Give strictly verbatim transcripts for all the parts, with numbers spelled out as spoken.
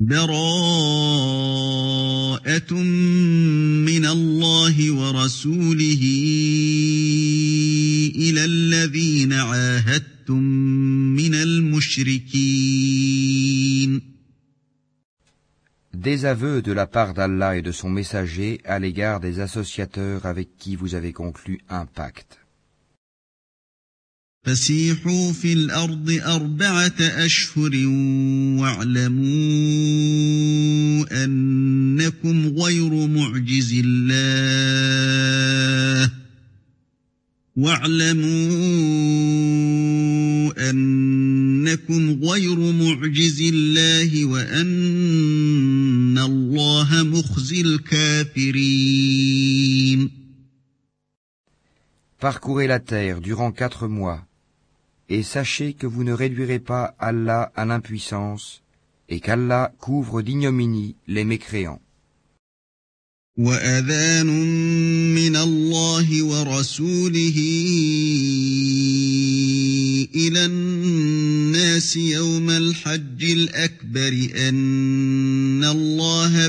براءة من الله ورسوله إلى الذين عاهدتم من المشركين. Désaveu de la part d'Allah et de son messager à l'égard des associateurs avec qui vous avez conclu un pacte. فسيحوا في الأرض أربعة أشهر واعلموا أنكم غير معجز الله واعلموا أنكم غير معجز الله وأن الله مخزي الكافرين. Parcourez la terre durant quatre mois, et sachez que vous ne réduirez pas Allah à l'impuissance, et qu'Allah couvre d'ignominie les mécréants. وَأَذَانٌ مِّنَ اللَّهِ وَرَسُولِهِ إِلَى النَّاسِ يَوْمَ الْحَجِّ الْأَكْبَرِ أَنَّ اللَّهَ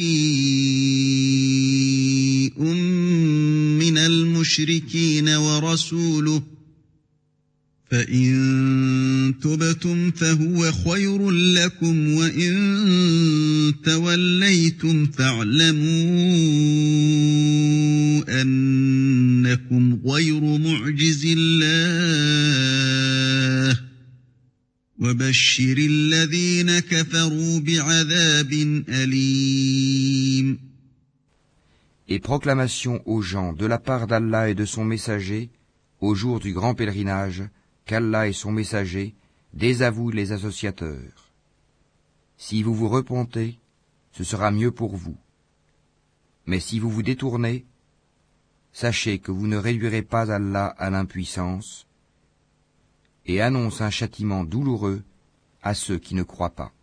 بَرِيءٌ مِّنَ الْمُشْرِكِينَ وَرَسُولُهُ فَإِن تُبْتُمْ فَهُوَ خَيْرٌ لَّكُمْ وَإِن تَوَلَّيْتُمْ فَاعْلَمُوا أَنَّكُمْ غَيْرُ مُعْجِزِي اللَّهِ وَبَشِّرِ الَّذِينَ كَفَرُوا بِعَذَابٍ أَلِيمٍ. Et proclamation aux gens de la part d'Allah et de son messager au jour du grand pèlerinage qu'Allah et son messager désavouent les associateurs. Si vous vous repentez, ce sera mieux pour vous. Mais si vous vous détournez, sachez que vous ne réduirez pas Allah à l'impuissance, et annonce un châtiment douloureux à ceux qui ne croient pas.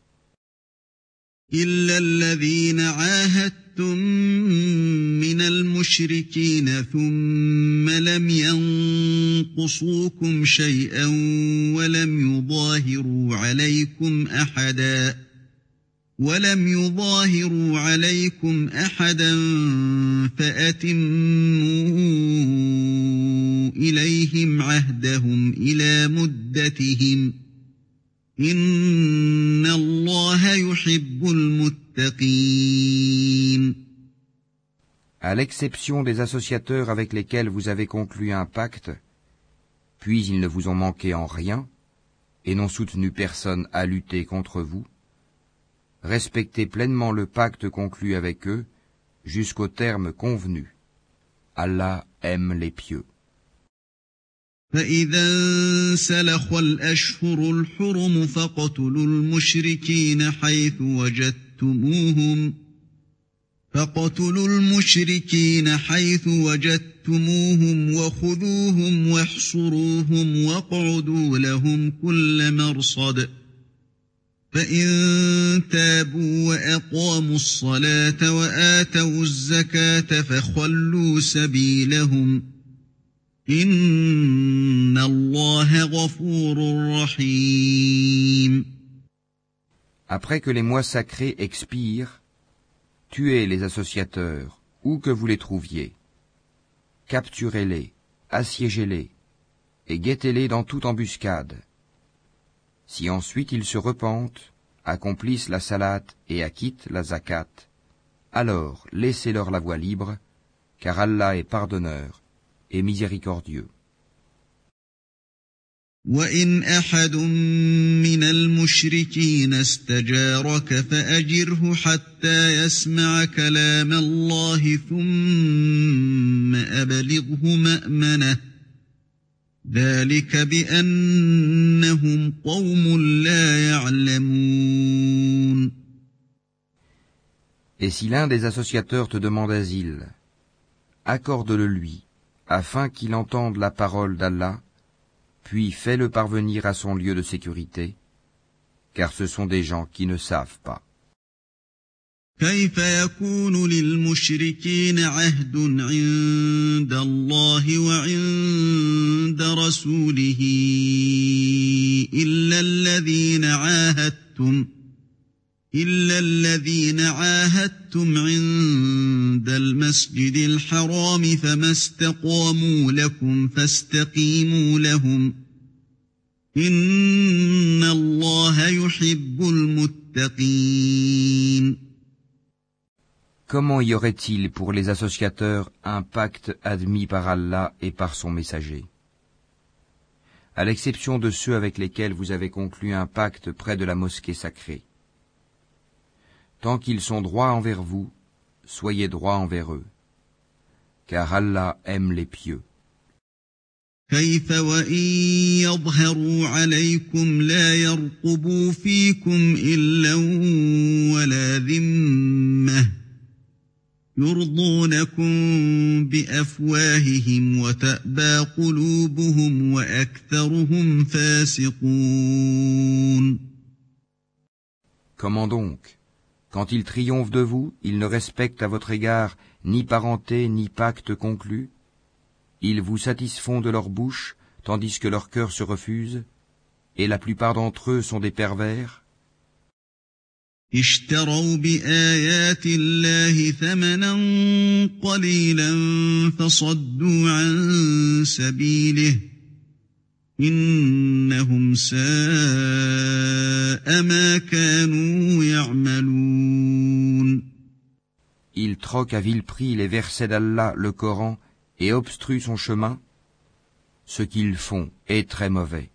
إِلَّا الَّذِينَ عَاهَدتُّم مِّنَ الْمُشْرِكِينَ ثُمَّ لَمْ يَنقُصُوكُمْ شَيْئًا وَلَمْ يُظَاهِرُوا عَلَيْكُمْ أَحَدًا وَلَمْ يُظَاهِرُوا عَلَيْكُمْ أَحَدًا فَأَتِمُّوا إِلَيْهِمْ عَهْدَهُمْ إِلَى مُدَّتِهِمْ إِنَّ اللَّهَ يُحِبُّ الْمُتَّقِينَ. À l'exception des associateurs avec lesquels vous avez conclu un pacte, puis ils ne vous ont manqué en rien, et n'ont soutenu personne à lutter contre vous, respectez pleinement le pacte conclu avec eux jusqu'au terme convenu. Allah aime les pieux. فَإِذَا انسَلَخَ الْأَشْهُرُ الْحُرُمُ فَاقْتُلُوا الْمُشْرِكِينَ حَيْثُ وَجَدتُّمُوهُمْ فَاقْتُلُوا الْمُشْرِكِينَ حَيْثُ وَجَدتُّمُوهُمْ وَخُذُوهُمْ وَاحْصُرُوهُمْ وَاقْعُدُوا لَهُمْ كُلَّ مَرْصَدٍ فَإِن تَابُوا وَأَقَامُوا الصَّلَاةَ وَآتَوُا الزَّكَاةَ فَخَلُّوا سَبِيلَهُمْ Inna Allah ghafurur rahim. Après que les mois sacrés expirent, tuez les associateurs, où que vous les trouviez. Capturez-les, assiégez-les, et guettez-les dans toute embuscade. Si ensuite ils se repentent, accomplissent la salate et acquittent la zakat, alors laissez-leur la voie libre, car Allah est pardonneur et miséricordieux. وَإِنْ أَحَدٌ مِّنَ الْمُشْرِكِينَ اسْتَجَارَكَ فَأَجِرْهُ حَتَّى يَسْمَعَ كَلَامَ اللَّهِ ثُمَّ أَبْلِغْهُ مَأْمَنَهُ ذَلِكَ بِأَنَّهُمْ قَوْمٌ لَا يَعْلَمُونَ. Et si l'un des associateurs te demande asile, accorde-le lui, afin qu'il entende la parole d'Allah, puis fais-le parvenir à son lieu de sécurité, car ce sont des gens qui ne savent pas. كيف يكون للمشركين عهد عند الله وعند رسوله إلا الذين عاهدتم إلا الذين عاهدتم عند المسجد الحرام فما استقاموا لكم فاستقيموا لهم إن الله يحب المتقين. Comment y aurait-il pour les associateurs un pacte admis par Allah et par son messager? À l'exception de ceux avec lesquels vous avez conclu un pacte près de la mosquée sacrée. Tant qu'ils sont droits envers vous, soyez droits envers eux, car Allah aime les pieux. كيف وإن يظهروا عليكم لا يرقبوا فيكم إلا ولا ذمة يرضونكم بأفواههم وتأبى قلوبهم وأكثرهم فاسقون. Comment donc? Quand ils triomphent de vous, ils ne respectent à votre égard ni parenté ni pacte conclu. Ils vous satisfont de leur bouche, tandis que leur cœur se refuse, et la plupart d'entre eux sont des pervers. اشتروا بآيات الله ثمنا قليلا فصدوا عن سبيله إنهم ساء ما كانوا يعملون. Ils troquent à vil prix les versets d'Allah, le Coran, et obstruent son chemin. Ce qu'ils font est très mauvais.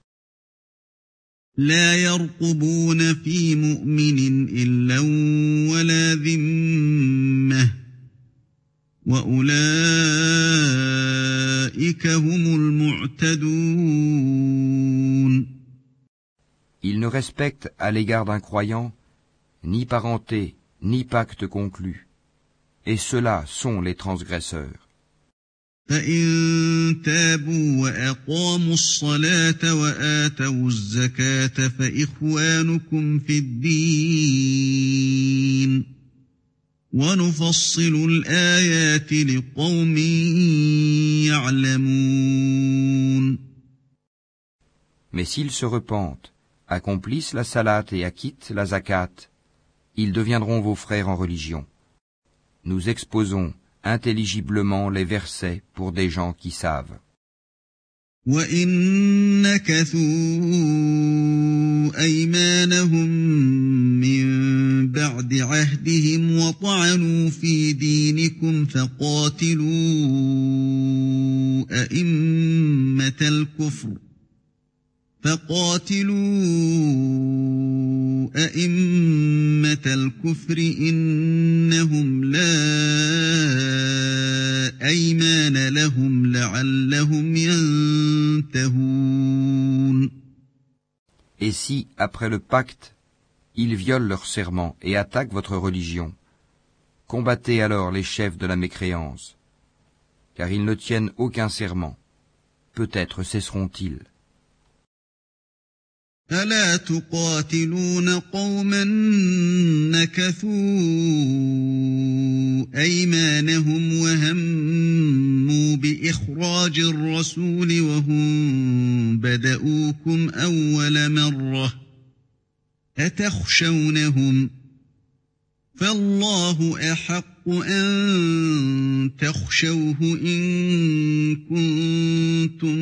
لا يرقبون في مؤمن إلا ولا ذمة وأولئك هم المعتدون. Ils ne respectent à l'égard d'un croyant ni parenté, ni pacte conclu, et ceux-là sont les transgresseurs. فإن تابوا وأقاموا الصلاة وآتوا الزكاة فإخوانكم في الدين ونفصل الآيات لقوم يعلمون. Mais s'ils se repentent, accomplissent la salat et acquittent la zakat, ils deviendront vos frères en religion. Nous exposons intelligiblement les versets pour des gens qui savent. وَإِن نَكَثُوا أَيْمَانَهُم مِّن بَعْدِ عَهْدِهِمْ وَطَعَنُوا فِي دِينِكُمْ فَقَاتِلُوا أَئِمَّةَ الْكُفْرِ فَقَاتِلُوا أَئِمَّةَ الْكُفْرِ إِنَّهُمْ لَا أَيْمَانَ لَهُمْ لَعَلَّهُمْ يَنْتَهُونَ. Et si, après le pacte, ils violent leur serment et attaquent votre religion, combattez alors les chefs de la mécréance, car ils ne tiennent aucun serment. Peut-être cesseront-ils. ألا تقاتلون قوما نكثوا أيمانهم وهموا بإخراج الرسول وهم بدؤوكم أول مرة أتخشونهم فالله أحق أن تخشوه إن كنتم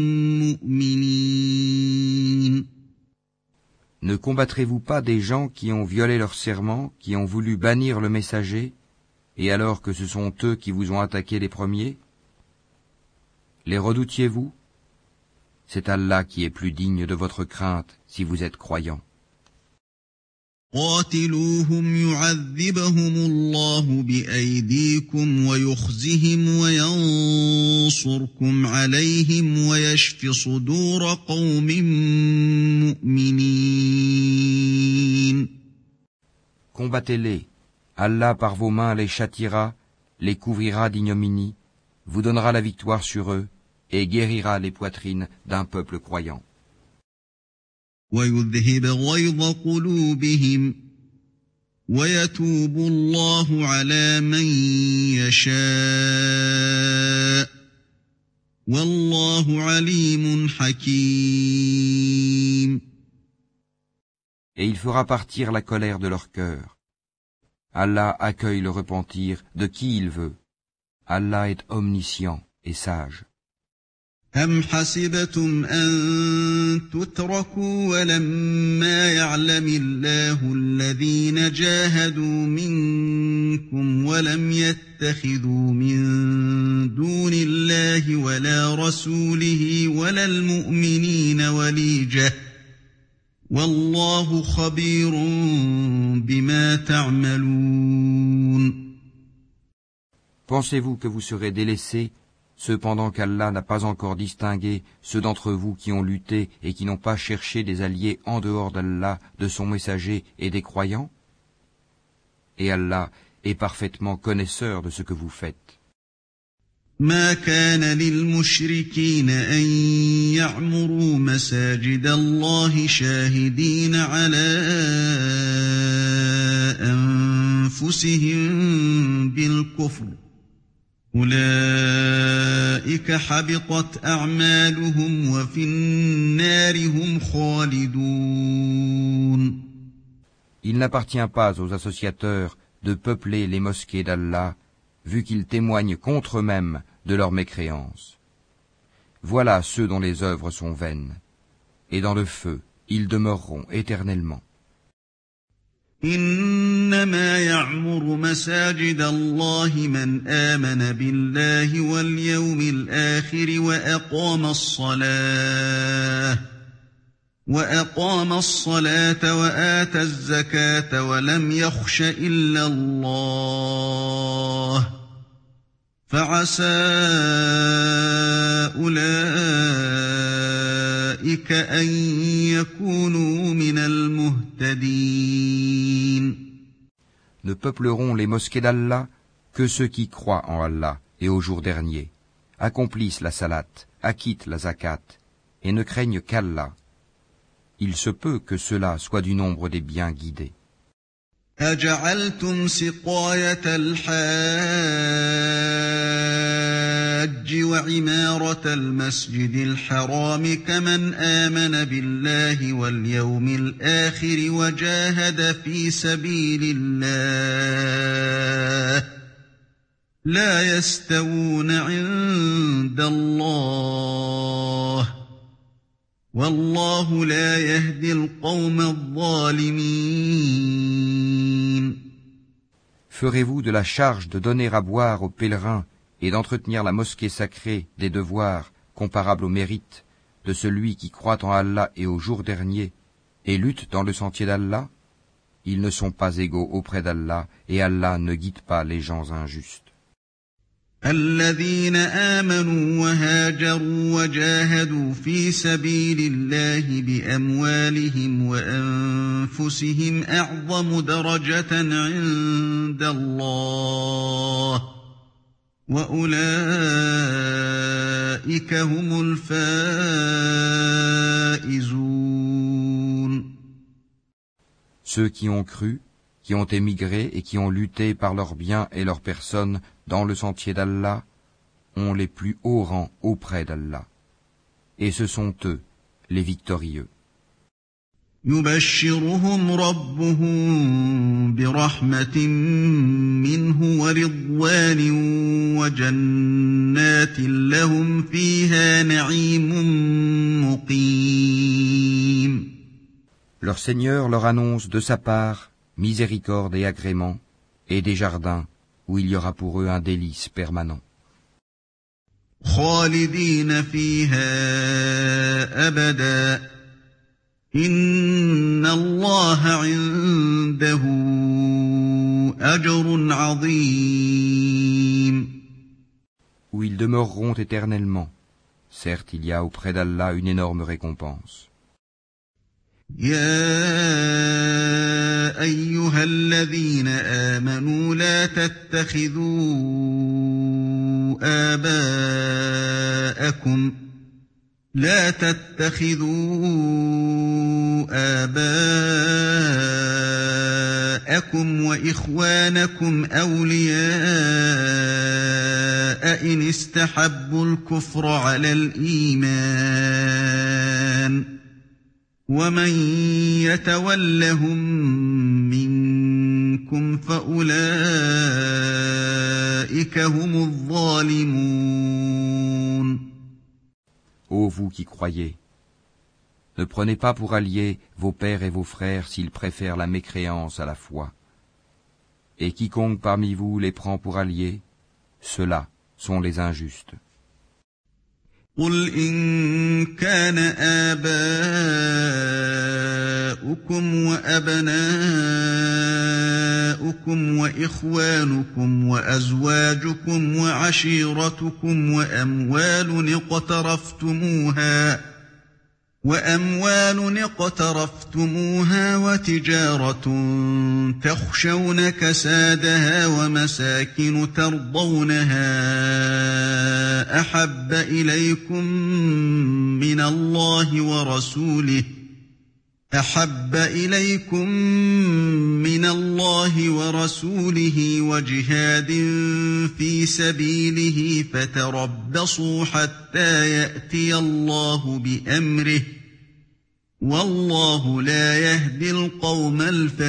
مؤمنين. Ne combattrez-vous pas des gens qui ont violé leur serment, qui ont voulu bannir le messager, et alors que ce sont eux qui vous ont attaqué les premiers? Les redoutiez-vous? C'est Allah qui est plus digne de votre crainte si vous êtes croyants. قاتلوهم يعذبهم الله بأيديكم ويخزهم وينصركم عليهم ويشف صدور قوم مؤمنين. Combattez-les. Allah par vos mains les châtiera, les couvrira d'ignominie, vous donnera la victoire sur eux et guérira les poitrines d'un peuple croyant. ويذهب غيظ قلوبهم ويتوب الله على من يشاء والله عليم حكيم. et il fera partir la colère de leur cœur. Allah accueille le repentir de qui il veut. Allah est omniscient et sage. أم حسبتم أن تتركوا ولما يعلم الله الذين جاهدوا منكم ولم يتخذوا من دون الله ولا رسوله ولا المؤمنين وليجة والله خبير بما تعملون. Pensez-vous que vous serez délaissés cependant qu'Allah n'a pas encore distingué ceux d'entre vous qui ont lutté et qui n'ont pas cherché des alliés en dehors d'Allah, de son messager et des croyants? Et Allah est parfaitement connaisseur de ce que vous faites. ما كان للمشركين أن يعمروا مساجد الله شاهدين على أنفسهم بالكفر أولئك حبطت أعمالهم وفي النار هم خالدون. Il n'appartient pas aux associateurs de peupler les mosquées d'Allah, vu qu'ils témoignent contre eux-mêmes de leur mécréance. Voilà ceux dont les œuvres sont vaines, et dans le feu, ils demeureront éternellement. إنما يعمر مساجد الله من آمن بالله واليوم الآخر وأقام الصلاة وأقام الصلاة وآتى الزكاة ولم يخش إلا الله فعسى أولئك أن يكونوا من المهتدين. Ne peupleront les mosquées d'Allah que ceux qui croient en Allah et au jour dernier, accomplissent la salate, acquittent la zakat, et ne craignent qu'Allah. Il se peut que cela soit du nombre des bien guidés. أجعلتم سقاية الحاج وعمارة المسجد الحرام كمن آمن بالله واليوم الآخر وجاهد في سبيل الله لا يستوون عند الله والله لا يهدي القوم الظالمين. Ferez-vous de la charge de donner à boire aux pèlerins et d'entretenir la mosquée sacrée des devoirs comparables au mérite de celui qui croit en Allah et au jour dernier et lutte dans le sentier d'Allah? Ils ne sont pas égaux auprès d'Allah et Allah ne guide pas les gens injustes. الذين آمنوا وهاجروا وجاهدوا في سبيل الله بأموالهم وأنفسهم أعظم درجة عند الله وأولئك هم الفائزون. Ceux qui ont cru, qui ont émigré et qui ont lutté par leurs biens et leurs personnes dans le sentier d'Allah, ont les plus hauts rangs auprès d'Allah. Et ce sont eux, les victorieux. يبشرهم ربهم برحمة منه ورضوان وجنات لهم فيها نعيم مقيم. Leur Seigneur leur annonce de sa part miséricorde et agrément, et des jardins où il y aura pour eux un délice permanent. خالدين فيها أبدا إن الله عنده أجر عظيم. Où ils demeureront éternellement. Certes, il y a auprès d'Allah une énorme récompense. يا أيها الذين آمنوا لا تتخذوا آباءكم لا تتخذوا آباءكم وإخوانكم أولياء إن استحبوا الكفر على الإيمان ومن يتولهم منكم فأولئك هم الظالمون. Ô vous qui croyez, ne prenez pas pour alliés vos pères et vos frères s'ils préfèrent la mécréance à la foi. Et quiconque parmi vous les prend pour alliés, ceux-là sont les injustes. قل إن كان آباؤكم وأبناؤكم وإخوانكم وأزواجكم وعشيرتكم وأموال اقترفتموها وأموال اقترفتموها وتجارة تخشون كسادها ومساكن ترضونها أحب إليكم من الله ورسوله أحب إليكم من الله ورسوله وجهاد في سبيله فتربصوا حتى يأتي الله بأمره والله لا يهدي القوم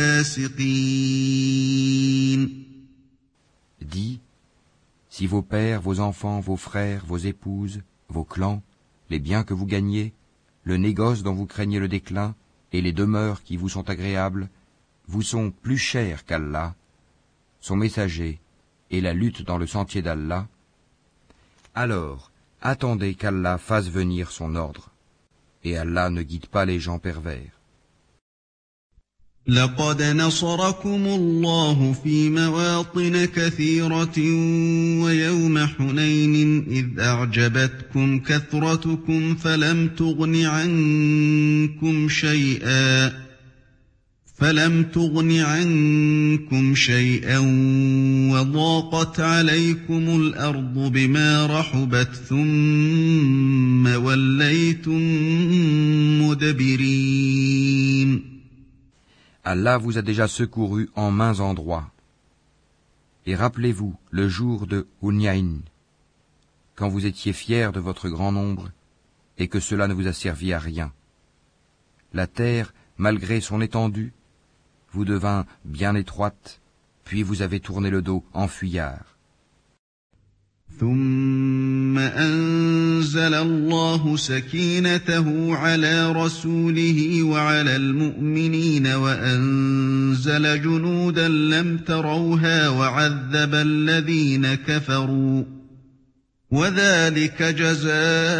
الفاسقين. Dis, si vos pères, vos enfants, vos frères, vos épouses, vos clans, les biens que vous gagnez, le négoce dont vous craignez le déclin, et les demeures qui vous sont agréables, vous sont plus chers qu'Allah, son messager, et la lutte dans le sentier d'Allah, alors attendez qu'Allah fasse venir son ordre, et Allah ne guide pas les gens pervers. لقد نصركم الله في مواطن كثيرة ويوم حنين إذ أعجبتكم كثرتكم فلم تغن عنكم شيئا فلم تغن عنكم شيئا وضاقت عليكم الأرض بما رحبت ثم وليتم مدبرين. Allah vous a déjà secouru en maints endroits. Et rappelez-vous le jour de Hunayn, quand vous étiez fiers de votre grand nombre et que cela ne vous a servi à rien. La terre, malgré son étendue, vous devint bien étroite, puis vous avez tourné le dos en fuyard. ثم أنزل الله سكينته على رسوله وعلى المؤمنين وأنزل جنودا لم تروها وعذب الذين كفروا وذلك جزاء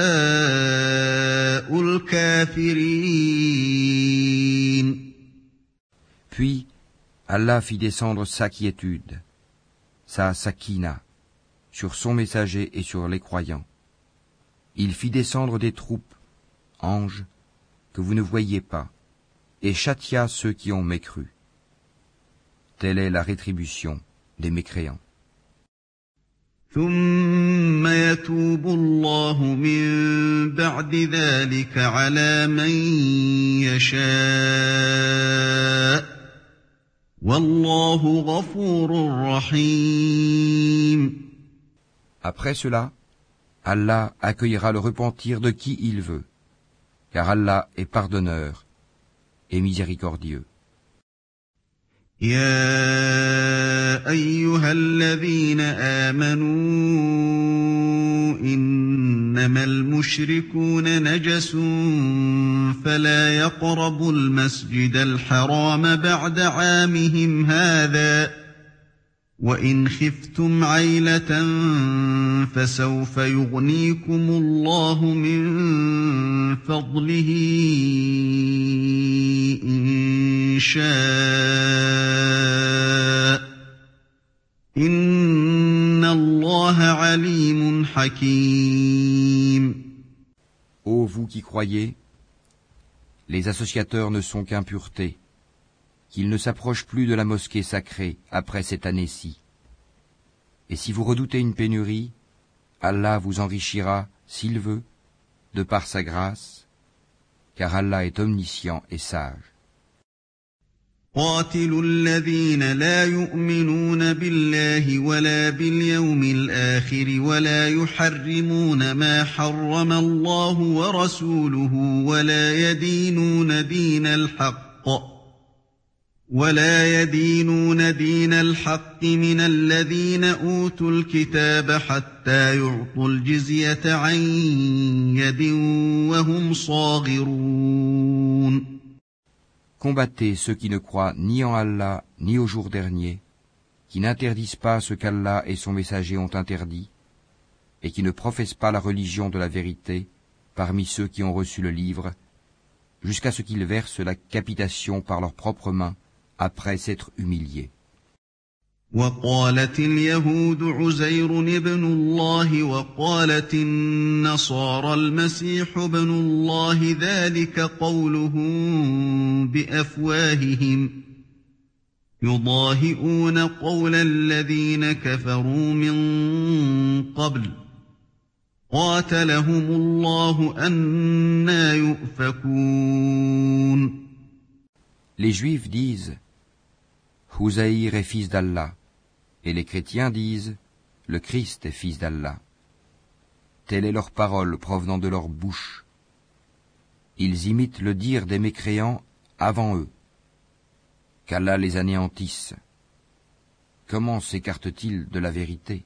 الكافرين. Puis Allah fit descendre sa quiétude, sa sakina, sur son messager et sur les croyants. Il fit descendre des troupes, anges, que vous ne voyiez pas, et châtia ceux qui ont mécru. Telle est la rétribution des mécréants. ثم يتوب الله من بعد ذلك على من يشاء والله غفور رحيم. Après cela, Allah accueillera le repentir de qui il veut, car Allah est pardonneur et miséricordieux. يا أيها الذين آمنوا إنما المشركون نجس فلا يقربوا المسجد الحرام بعد عامهم هذا وإن خفتم عيلة فسوف يغنيكم الله من فضله إن شاء إن الله عليم حكيم. Ô vous qui croyez, les associateurs ne sont qu'impuretés, qu'ils ne s'approchent plus de la mosquée sacrée après cette année-ci. Et si vous redoutez une pénurie, Allah vous enrichira, s'il veut, de par sa grâce, car Allah est omniscient et sage. قاتلوا الذين لا يؤمنون بالله ولا باليوم الآخر ولا يحرمون ما حرم الله ورسوله ولا يدينون دين الحق ولا يدينون دين الحق من الذين أوتوا الكتاب حتى يعطوا الجزية عن يد وهم صاغرون. Combattez ceux qui ne croient ni en Allah ni au jour dernier, qui n'interdisent pas ce qu'Allah et son messager ont interdit, et qui ne professent pas la religion de la vérité parmi ceux qui ont reçu le livre, jusqu'à ce qu'ils versent la capitation par leurs propres mains après s'être humiliés. وقالت اليهود عزير ابن الله وقالت النصارى المسيح ابن الله ذلك قولهم بأفواههم يضاهئون قول الذين كفروا من قبل قاتلهم الله أنى يؤفكون. Les Juifs disent Houzaïr est fils d'Allah, et les chrétiens disent le Christ est fils d'Allah. Telle est leur parole provenant de leur bouche. Ils imitent le dire des mécréants avant eux. Qu'Allah les anéantisse. Comment s'écartent-ils de la vérité?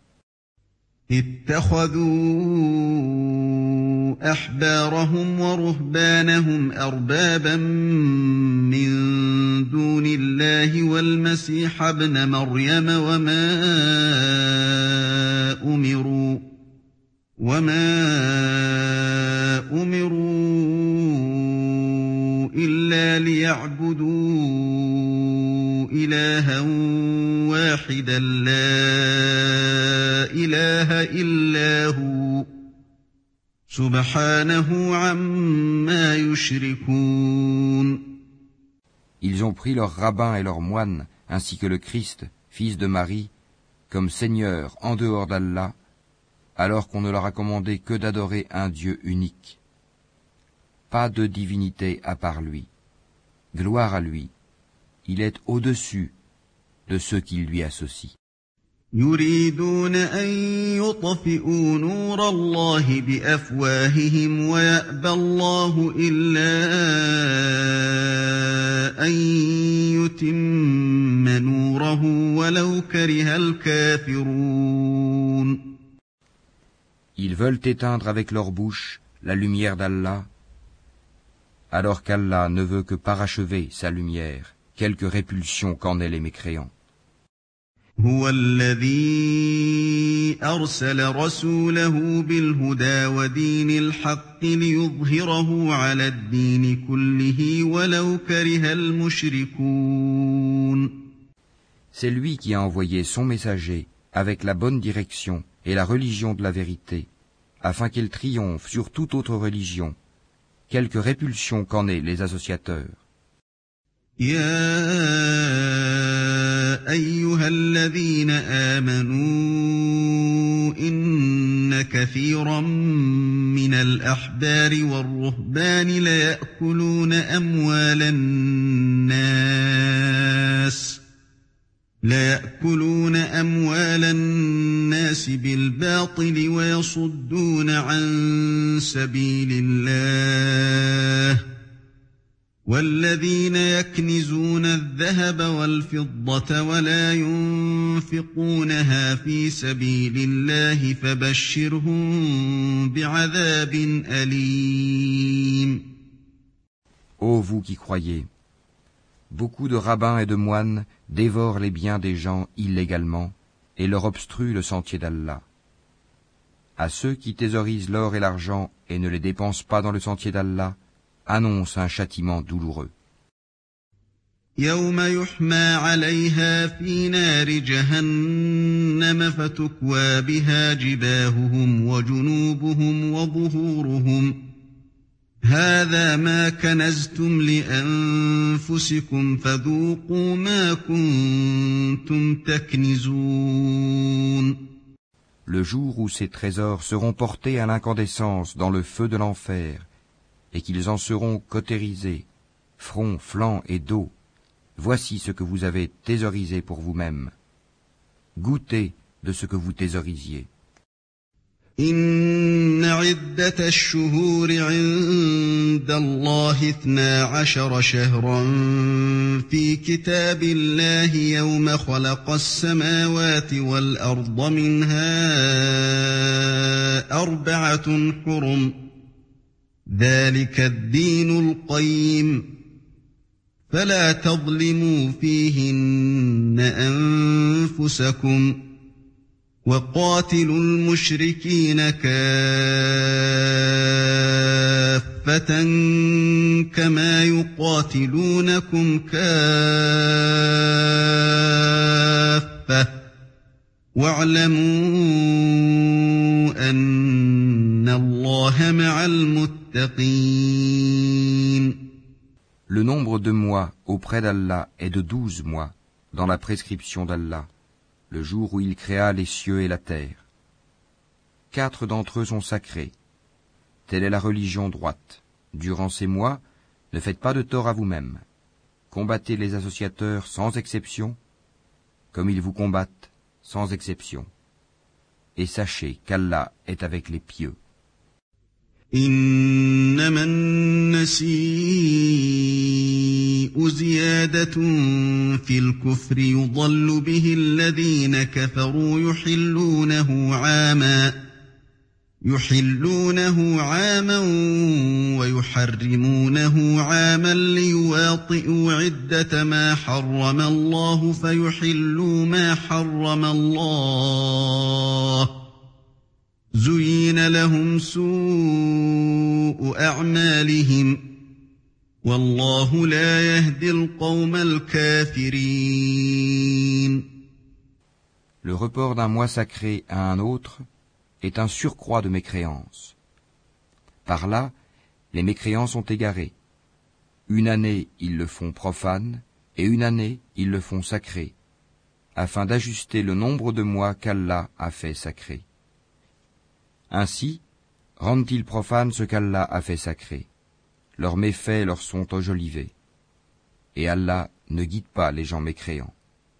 اتخذوا أحبارهم ورهبانهم أربابا من دون الله والمسيح ابن مريم وما أمروا وما أمروا إلا ليعبدوا إلها واحدا لا إله إلا هو سبحانه عما يشركون. Ils ont pris leurs rabbins et leurs moines, ainsi que le Christ, fils de Marie, comme seigneurs en dehors d'Allah, alors qu'on ne leur a commandé que d'adorer un Dieu unique. Pas de divinité à part lui. Gloire à lui. Il est au-dessus de ceux qui lui associent. يريدون أن يطفئوا نور الله بأفواههم ويأبى الله إلا أن يتم نوره ولو كره الكافرون. Ils veulent éteindre avec leur bouche la lumière d'Allah, alors qu'Allah ne veut que parachever sa lumière, quelque répulsion qu'en aient les mécréants. هو الذي أرسل رسوله بالهدى ودين الحق ليظهره على الدين كله ولو كره المشركون. C'est lui qui a envoyé son messager avec la bonne direction et la religion de la vérité, afin qu'il triomphe sur toute autre religion, quelque répulsion qu'en aient les associateurs. يا أيها الذين آمنوا إن كثيرا من الأحبار والرهبان ليأكلون أموال الناس ليأكلون أموال الناس بالباطل ويصدون عن سبيل الله والذين يكنزون الذهب والفضة ولا ينفقونها في سبيل الله فبشرهم بعذاب أليم. Ô vous qui croyez, beaucoup de rabbins et de moines dévorent les biens des gens illégalement et leur obstruent le sentier d'Allah. À ceux qui thésaurisent l'or et l'argent et ne les dépensent pas dans le sentier d'Allah, annonce un châtiment douloureux. يوم يحمى عليها في نار جهنم فتكوى بها جباههم وجنوبهم وظهورهم هذا ما كنزتم لأنفسكم فذوقوا ما كنتم تكنزون. Le jour où ces trésors seront portés à l'incandescence dans le feu de l'enfer, et qu'ils en seront cautérisés, front, flanc et dos, Voici ce que vous avez thésaurisé pour vous-même. Goûtez de ce que vous thésaurisiez. إن عدة الشهور عند الله اثنا عشر شهرا في كتاب الله يوم خلق السماوات والأرض منها أربعة حرم ذلك الدين القيم فلا تظلموا فيهن أنفسكم وقاتلوا المشركين كافة كما يقاتلونكم كافة واعلموا أن الله مع المتقين. Le nombre de mois auprès d'Allah est de douze mois dans la prescription d'Allah, le jour où il créa les cieux et la terre. Quatre d'entre eux sont sacrés. Telle est la religion droite. Durant ces mois, ne faites pas de tort à vous-même. Combattez les associateurs sans exception, comme ils vous combattent sans exception. Et sachez qu'Allah est avec les pieux. إنما النسيء زيادة في الكفر يضل به الذين كفروا يحلونه عاما يحلونه عاما ويحرمونه عاما ليواطئوا عدة ما حرم الله فيحلوا ما حرم الله زين لهم سوء أعمالهم والله لا يهدي القوم الكافرين. Le report d'un mois sacré à un autre est un surcroît de mécréance. Par là, les mécréants sont égarés. Une année, ils le font profane, et une année, ils le font sacré, afin d'ajuster le nombre de mois qu'Allah a fait sacré. Ainsi, rendent-ils profane ce qu'Allah a fait sacré. Leurs méfaits leur sont enjolivés. Et Allah ne guide pas les gens mécréants.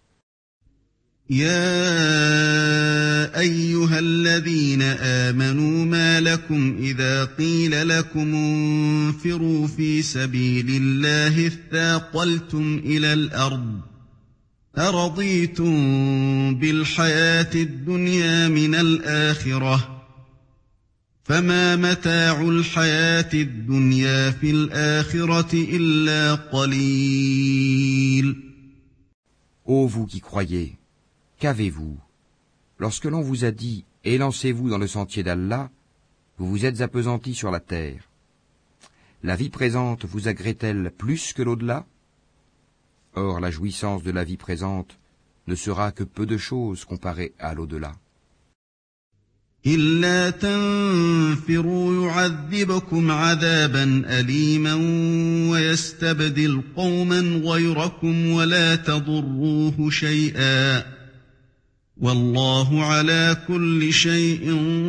يا أيها الذين آمنوا ما لكم إذا قيل لكم انفروا في سبيل الله اثاقلتم إلى الأرض أرضيتم بالحياة الدنيا من الآخرة فما متاع الحياة الدنيا في الآخرة إلا قليل. Ô vous qui croyez, qu'avez-vous? Lorsque l'on vous a dit « Élancez-vous dans le sentier d'Allah », vous vous êtes appesantis sur la terre. La vie présente vous agrée-t-elle plus que l'au-delà? Or, la jouissance de la vie présente ne sera que peu de choses comparée à l'au-delà. إلا تنفروا يعذبكم عذابا أليما ويستبدل قوما غيركم ولا تضروه شيئا والله على كل شيء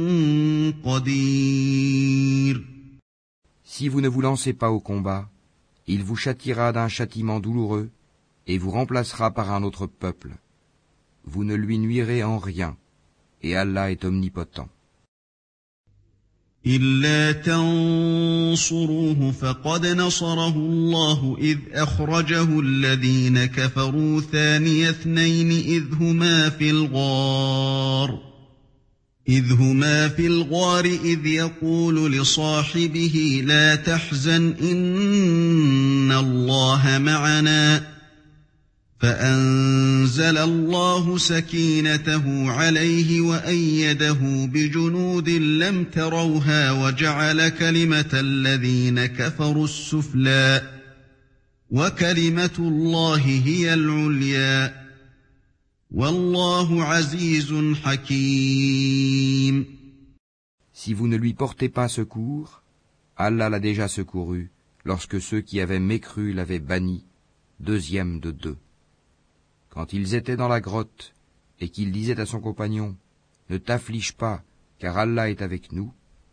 قدير. Si vous ne vous lancez pas au combat, il vous châtiera d'un châtiment douloureux et vous remplacera par un autre peuple. Vous ne lui nuirez en rien. Et Allah est omnipotent. إلا تنصروه فقد نصره الله إذ أخرجه الذين كفروا ثاني اثنين إذ هما في الغار إذ هما في الغار إذ يقول لصاحبه لا تحزن إن الله معنا فأنزل الله سكينته عليه وأيده بجنود لم تروها وجعل كلمة الذين كفروا السفلى وكلمة الله هي العليا والله عزيز حكيم. Si vous ne lui portez pas secours, Allah l'a déjà secouru lorsque ceux qui avaient mécru l'avaient banni, deuxième de deux. Quand ils étaient dans la grotte, et qu'il disait à son compagnon, « Ne t'afflige pas, car Allah est avec nous »,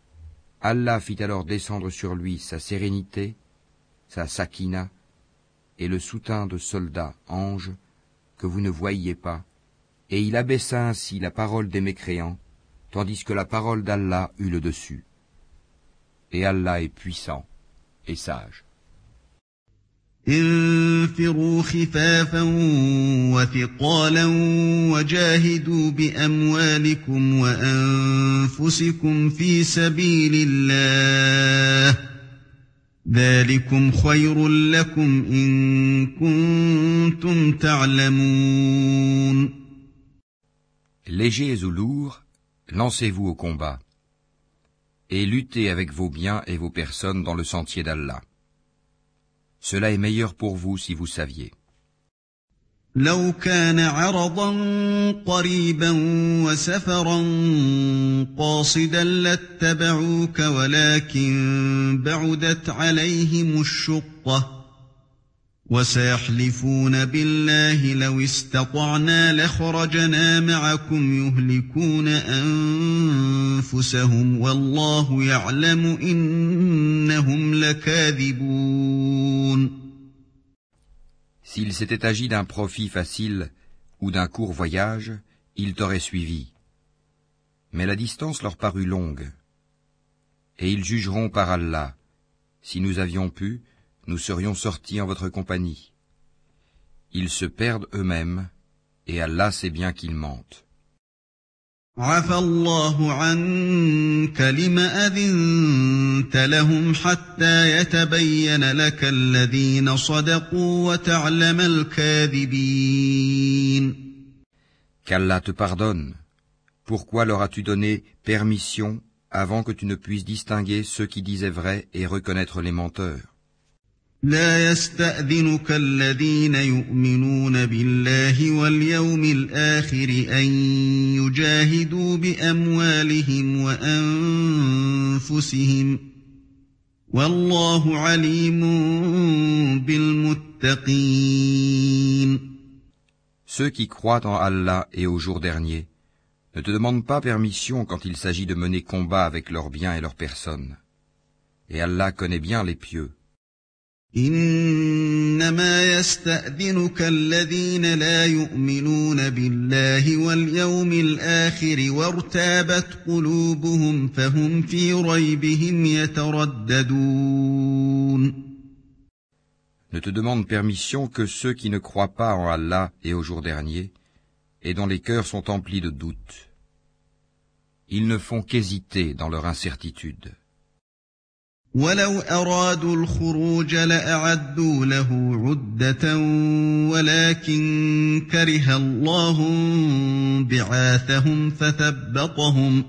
Allah fit alors descendre sur lui sa sérénité, sa sakina, et le soutien de soldats, anges, que vous ne voyiez pas, et il abaissa ainsi la parole des mécréants, tandis que la parole d'Allah eut le dessus. Et Allah est puissant et sage. انفروا خفافا وثقالا وجاهدوا بأموالكم وأنفسكم في سبيل الله ذلكم خير لكم إن كنتم تعلمون. Légers ou lourds, lancez-vous au combat, et luttez avec vos biens et vos personnes dans le sentier d'Allah. Cela est meilleur pour vous si vous saviez. لو كان عرضا قريبا وسفرا قاصدا لاتبعوك ولكن بعدت عليهم الشقة وسيحلفون بالله لو استطعنا لخرجنا معكم يهلكون أنفسهم والله يعلم إنهم لكاذبون. S'il s'était agi d'un profit facile ou d'un court voyage, ils t'auraient suivi. Mais la distance leur parut longue. Et ils jugeront par Allah. Si nous avions pu, nous serions sortis en votre compagnie. Ils se perdent eux-mêmes, et Allah sait bien qu'ils mentent. عفى الله عنك لم أذنت لهم حتى يتبين لك الذين صدقوا وتعلم الكاذبين. Qu'Allah te pardonne. Pourquoi leur as-tu donné permission avant que tu ne puisses distinguer ceux qui disaient vrai et reconnaître les menteurs? لا يستأذنك الذين يؤمنون بالله واليوم الآخر أن يجاهدوا بأموالهم وأنفسهم والله عليم بالمتقين. Ceux qui croient en Allah et au jour dernier ne te demandent pas permission quand il s'agit de mener combat avec leurs biens et leurs personnes. Et Allah connaît bien les pieux. إنما يستأذنك الذين لا يؤمنون بالله واليوم الآخر وارتابت قلوبهم فهم في ريبهم يترددون. Ne te demande permission que ceux qui ne croient pas en Allah et au jour dernier, et dont les cœurs sont emplis de doutes. Ils ne font qu'hésiter dans leur incertitude. ولو أرادوا الخروج لأعدوا له عدة ولكن كره الله بعاثهم فثبطهم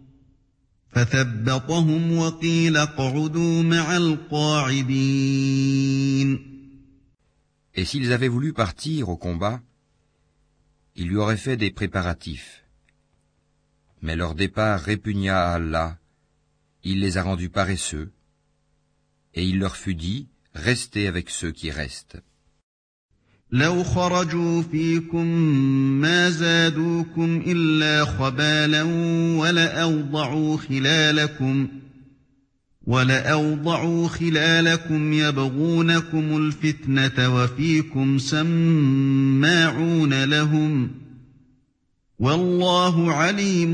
فثبطهم وقيل اقعدوا مع القاعدين. Et s'ils avaient voulu partir au combat, ils lui auraient fait des préparatifs. Mais leur départ répugna à Allah, il les a rendus paresseux, et il leur fut dit, restez avec ceux qui restent. لو خرجوا فيكم ما زادوكم إلا خبالا ولأوضعوا خلالكم ولأوضعوا خلالكم يبغونكم الفتنة وفيكم سماعون لهم والله عليم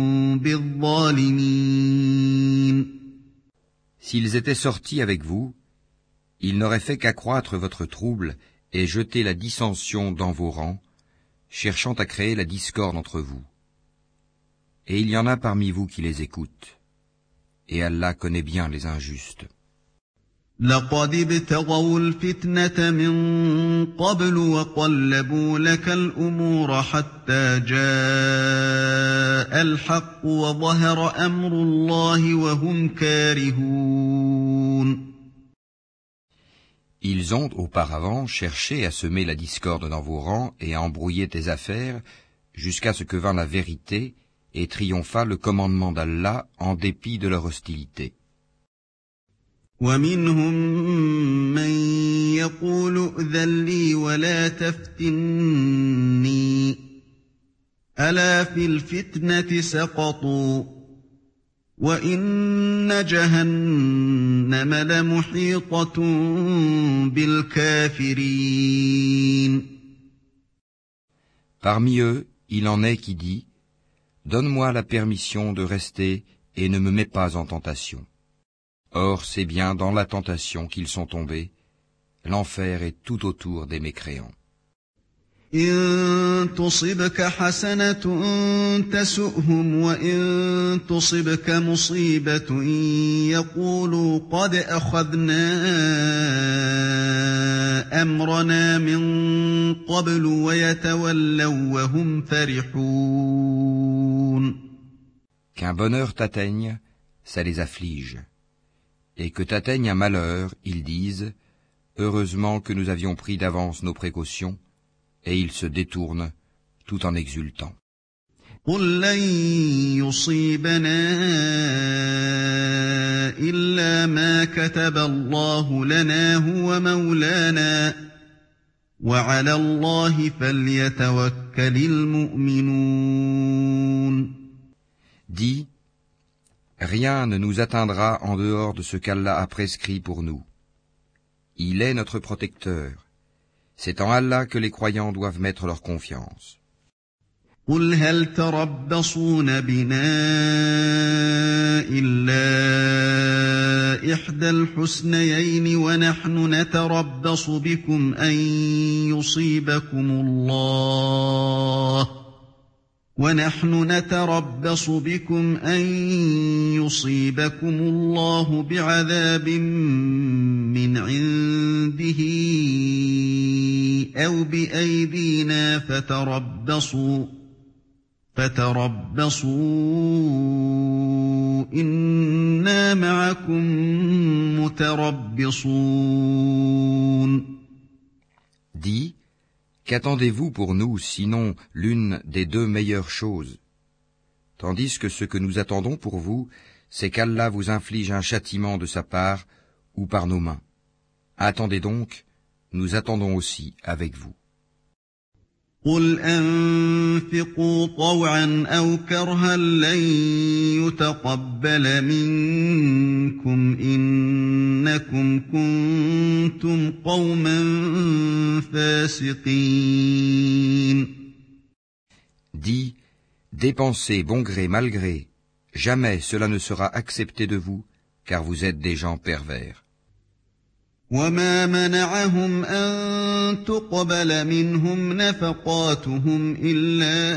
بالظالمين. S'ils étaient sortis avec vous, ils n'auraient fait qu'accroître votre trouble et jeter la dissension dans vos rangs, cherchant à créer la discorde entre vous. Et il y en a parmi vous qui les écoutent. Et Allah connaît bien les injustes. لقد ابتغوا الفتنة من قبل وقلبوا لك الأمور حتى جاء الحق وظهر أمر الله وهم كارهون. Ils ont auparavant cherché à semer la discorde dans vos rangs et à embrouiller tes affaires jusqu'à ce que vint la vérité et triompha le commandement d'Allah en dépit de leur hostilité. ومنهم من يقول ائذن لي ولا تفتني ألا في الفتنة سقطوا وَإِنَّ جَهَنَّمَ لَمُحِيطَةٌ بِالْكَافِرِينَ. Parmi eux, il en est qui dit « Donne-moi la permission de rester et ne me mets pas en tentation. » Or, c'est bien dans la tentation qu'ils sont tombés. L'enfer est tout autour des mécréants. إِن تُصِبْكَ حَسَنَةٌ تَسُؤْهُمْ وَإِن تُصِبْكَ مُصِيبَةٌ يَقُولُوا قَدْ أَخَذْنَا أَمْرَنَا مِن قَبْلُ وَيَتَوَلَّوْا وَهُمْ فَرِحُونَ. Qu'un bonheur t'atteigne, ça les afflige. Et que t'atteigne un malheur, ils disent « Heureusement que nous avions pris d'avance nos précautions », et ils se détournent tout en exultant. قُل لَّن يُصِيبَنَا إِلَّا مَا كَتَبَ اللَّهُ لَنَا هُوَ مَوْلَانَا وَعَلَى اللَّهِ فَلْيَتَوَكَّلِ الْمُؤْمِنُونَ. Dis, rien ne nous atteindra en dehors de ce qu'Allah a prescrit pour nous. Il est notre protecteur. C'est en Allah que les croyants doivent mettre leur confiance. قُلْ هَلْ تَرَبَّصُونَ بِنَا إِلَّا إِحْدَى الْحُسْنَيَيْنِ وَنَحْنُ نَتَرَبَّصُ بِكُمْ أَن يُصِيبَكُمُ اللَّهُ وَنَحْنُ نَتَرَبَّصُ بِكُمْ أَن يُصِيبَكُمُ اللَّهُ بِعَذَابٍ مِّنْ عِندِهِ أَوْ بِأَيْدِينَا فَتَرَبَّصُوا فَتَرَبَّصُوا إِنَّا مَعَكُمْ مُتَرَبِّصُونَ. Dis, qu'attendez-vous pour nous, sinon l'une des deux meilleures choses? Tandis que ce que nous attendons pour vous, c'est qu'Allah vous inflige un châtiment de sa part ou par nos mains. Attendez donc, nous attendons aussi avec vous. قُلْ أَنفِقُوا طَوْعًا أَوْ كَرْهًا لَّن يُتَقَبَّلَ مِنكُمْ إِنَّكُمْ كُنتُمْ قَوْمًا فَاسِقِينَ. Dis, dépensez bon gré mal gré, jamais cela ne sera accepté de vous, car vous êtes des gens pervers. وَمَا مَنَعَهُمْ أَن تُقْبَلَ مِنْهُمْ نَفَقَاتُهُمْ إِلَّا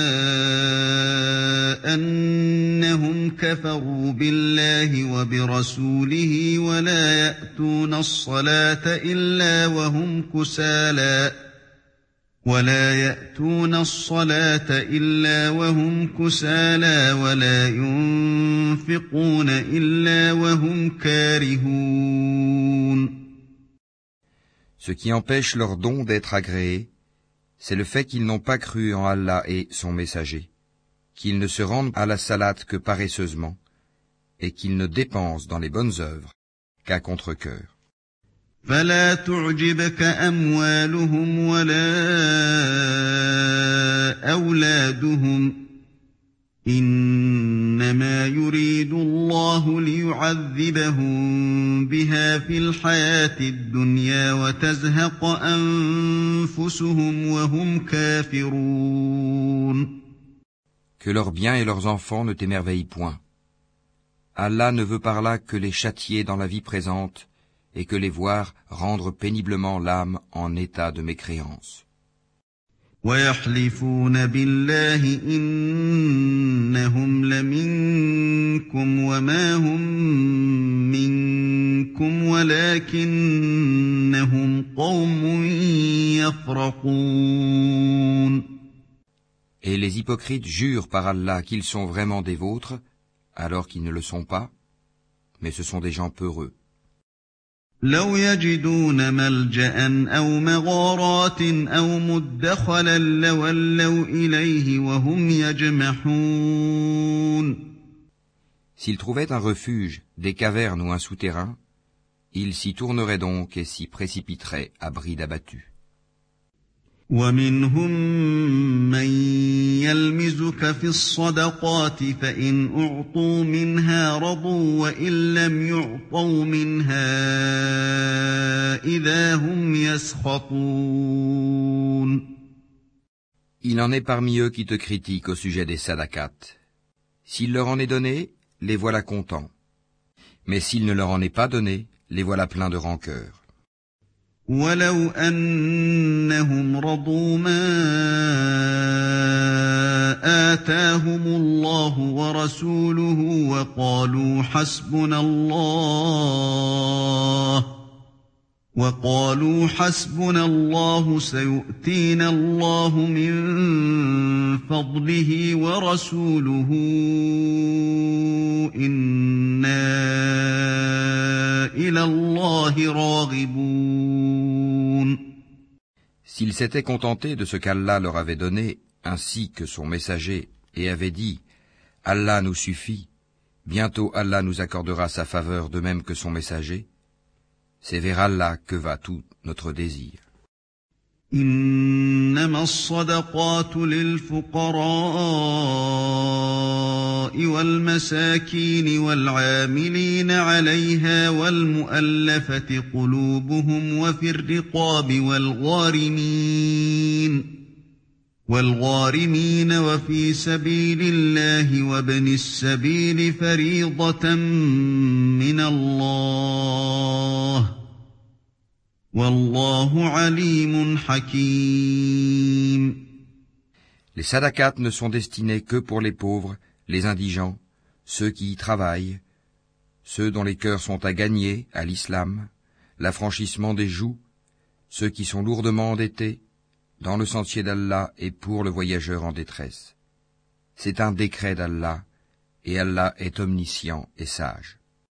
أَنَّهُمْ كَفَرُوا بِاللَّهِ وَبِرَسُولِهِ وَلَا يَأْتُونَ الصَّلَاةَ إِلَّا وَهُمْ كُسَالَى وَلَا يَأْتُونَ الصَّلَاةَ إِلَّا وَهُمْ كُسَالَى وَلَا يُنْفِقُونَ إِلَّا وَهُمْ كَارِهُونَ. Ce qui empêche leur don d'être agréé, c'est le fait qu'ils n'ont pas cru en Allah et son messager, qu'ils ne se rendent à la salate que paresseusement, et qu'ils ne dépensent dans les bonnes œuvres qu'à contre-cœur. فَلَا تُعْجِبْكَ أَمْوَالُهُمْ وَلَا أَوْلَادُهُمْ إِنَّمَا يُرِيدُ اللَّهُ لِيُعَذِّبَهُم بِهَا فِي الْحَيَاةِ الدُّنْيَا وَتَزْهَقَ أَنفُسُهُمْ وَهُمْ كَافِرُونَ. Que leurs biens et leurs enfants ne t'émerveillent point. Allah ne veut par là que les châtier dans la vie présente et que les voir rendre péniblement l'âme en état de mécréance. وَيَحْلِفُونَ بِاللَّهِ إِنَّهُمْ لَمِنكُمْ وَمَا هُمْ مِنكُمْ وَلَكِنَّهُمْ قَوْمٌ يَفْرَقُونَ. Et les hypocrites jurent par Allah qu'ils sont vraiment des vôtres, alors qu'ils ne le sont pas, mais ce sont des gens peureux. لَوْ يَجِدُونَ مَلْجَأً أَوْ مَغَارَاتٍ أَوْ مُدَّخَلًا لَوَلَّوْا إِلَيْهِ وَهُمْ يَجْمَحُونَ. S'ils trouvaient un refuge, des cavernes ou un souterrain, ils s'y tourneraient donc et s'y précipiteraient à bride abattue. وَمِنْهُمْ مَنْ يَلْمِزُكَ أستأمرك في الصدقات فإن أعطوا منها رضوا وإن لم يعطوا منها إذا هم يسخطون. Il en est parmi eux qui te critiquent au sujet des sadakats. S'il leur en est donné, les voilà contents. Mais s'il ne leur en est pas donné, les voilà pleins de rancœur. ولو أنهم رضوا ما آتاهم الله ورسوله وقالوا حسبنا الله وقالوا حسبنا الله سيؤتينا الله من فضله ورسوله إنا إلى الله راغبون. S'ils s'étaient contentés de ce qu'Allah leur avait donné, ainsi que son messager, et avaient dit « Allah nous suffit, bientôt Allah nous accordera sa faveur de même que son messager », c'est vers Allah que va tout notre désir. إنما الصدقات للفقراء والمساكين والعاملين عليها والمؤلفة قلوبهم وفي الرقاب والغارمين والغارمين وفي سبيل الله وابن السبيل فريضة من الله والله عليم حكيم. Les sadakats ne sont destinés que pour les pauvres, les indigents, ceux qui y travaillent, ceux dont les cœurs sont à gagner à l'islam, l'affranchissement des joues, ceux qui sont lourdement endettés, dans le sentier d'Allah et pour le voyageur en détresse. C'est un décret d'Allah, et Allah est omniscient et sage.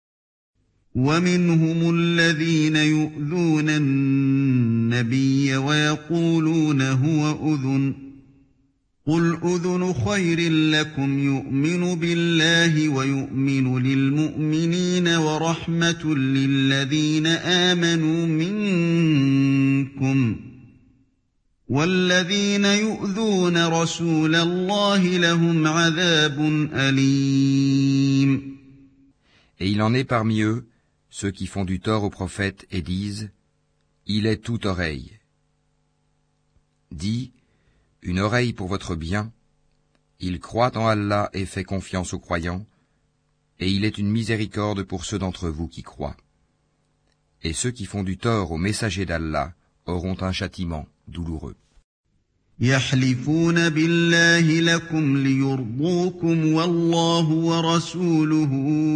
ومنهم الذين يؤذون النبي ويقولون هو أذن قل أذن خير لكم يؤمن بالله ويؤمن للمؤمنين ورحمة للذين آمنوا منكم والذين يؤذون رسول الله لهم عذاب أليم. Et il en est parmi eux ceux qui font du tort au prophète et disent « Il est toute oreille ». Dis « Une oreille pour votre bien ». Il croit en Allah et fait confiance aux croyants, et il est une miséricorde pour ceux d'entre vous qui croient. Et ceux qui font du tort au messager d'Allah auront un châtiment douloureux. يحلفون بالله لكم ليرضوكم والله ورسوله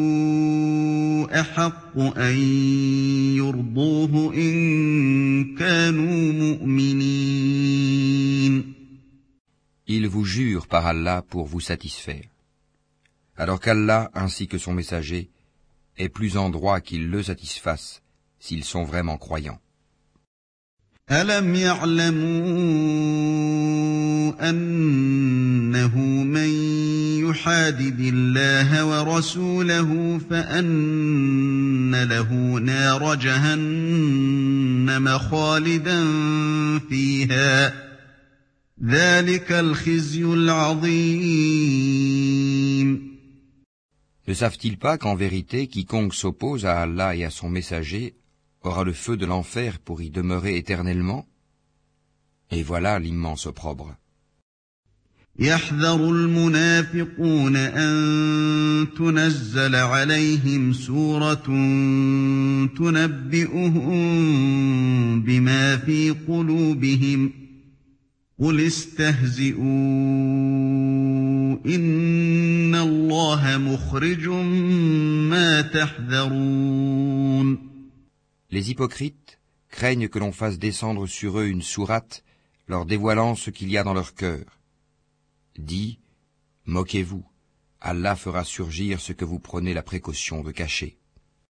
أحق أن يرضوه إن كانوا مؤمنين. Ils vous jurent par Allah pour vous satisfaire, alors qu'Allah ainsi que son messager est plus en droit qu'ils le satisfassent s'ils sont vraiment croyants. ألم يعلموا أنه من يحادد الله ورسوله فأن له نار جهنم خالدا فيها ذلك الخزي العظيم. Ne savent-ils pas qu'en vérité quiconque s'oppose à Allah et à son messager aura le feu de l'enfer pour y demeurer éternellement? Et voilà l'immense opprobre. يحذر المنافقون أن تنزل عليهم سورة تنبئهم بما في قلوبهم قل استهزئوا إن الله مخرج ما تحذرون. Les hypocrites craignent que l'on fasse descendre sur eux une sourate leur dévoilant ce qu'il y a dans leur cœur. Dis, moquez-vous, Allah fera surgir ce que vous prenez la précaution de cacher.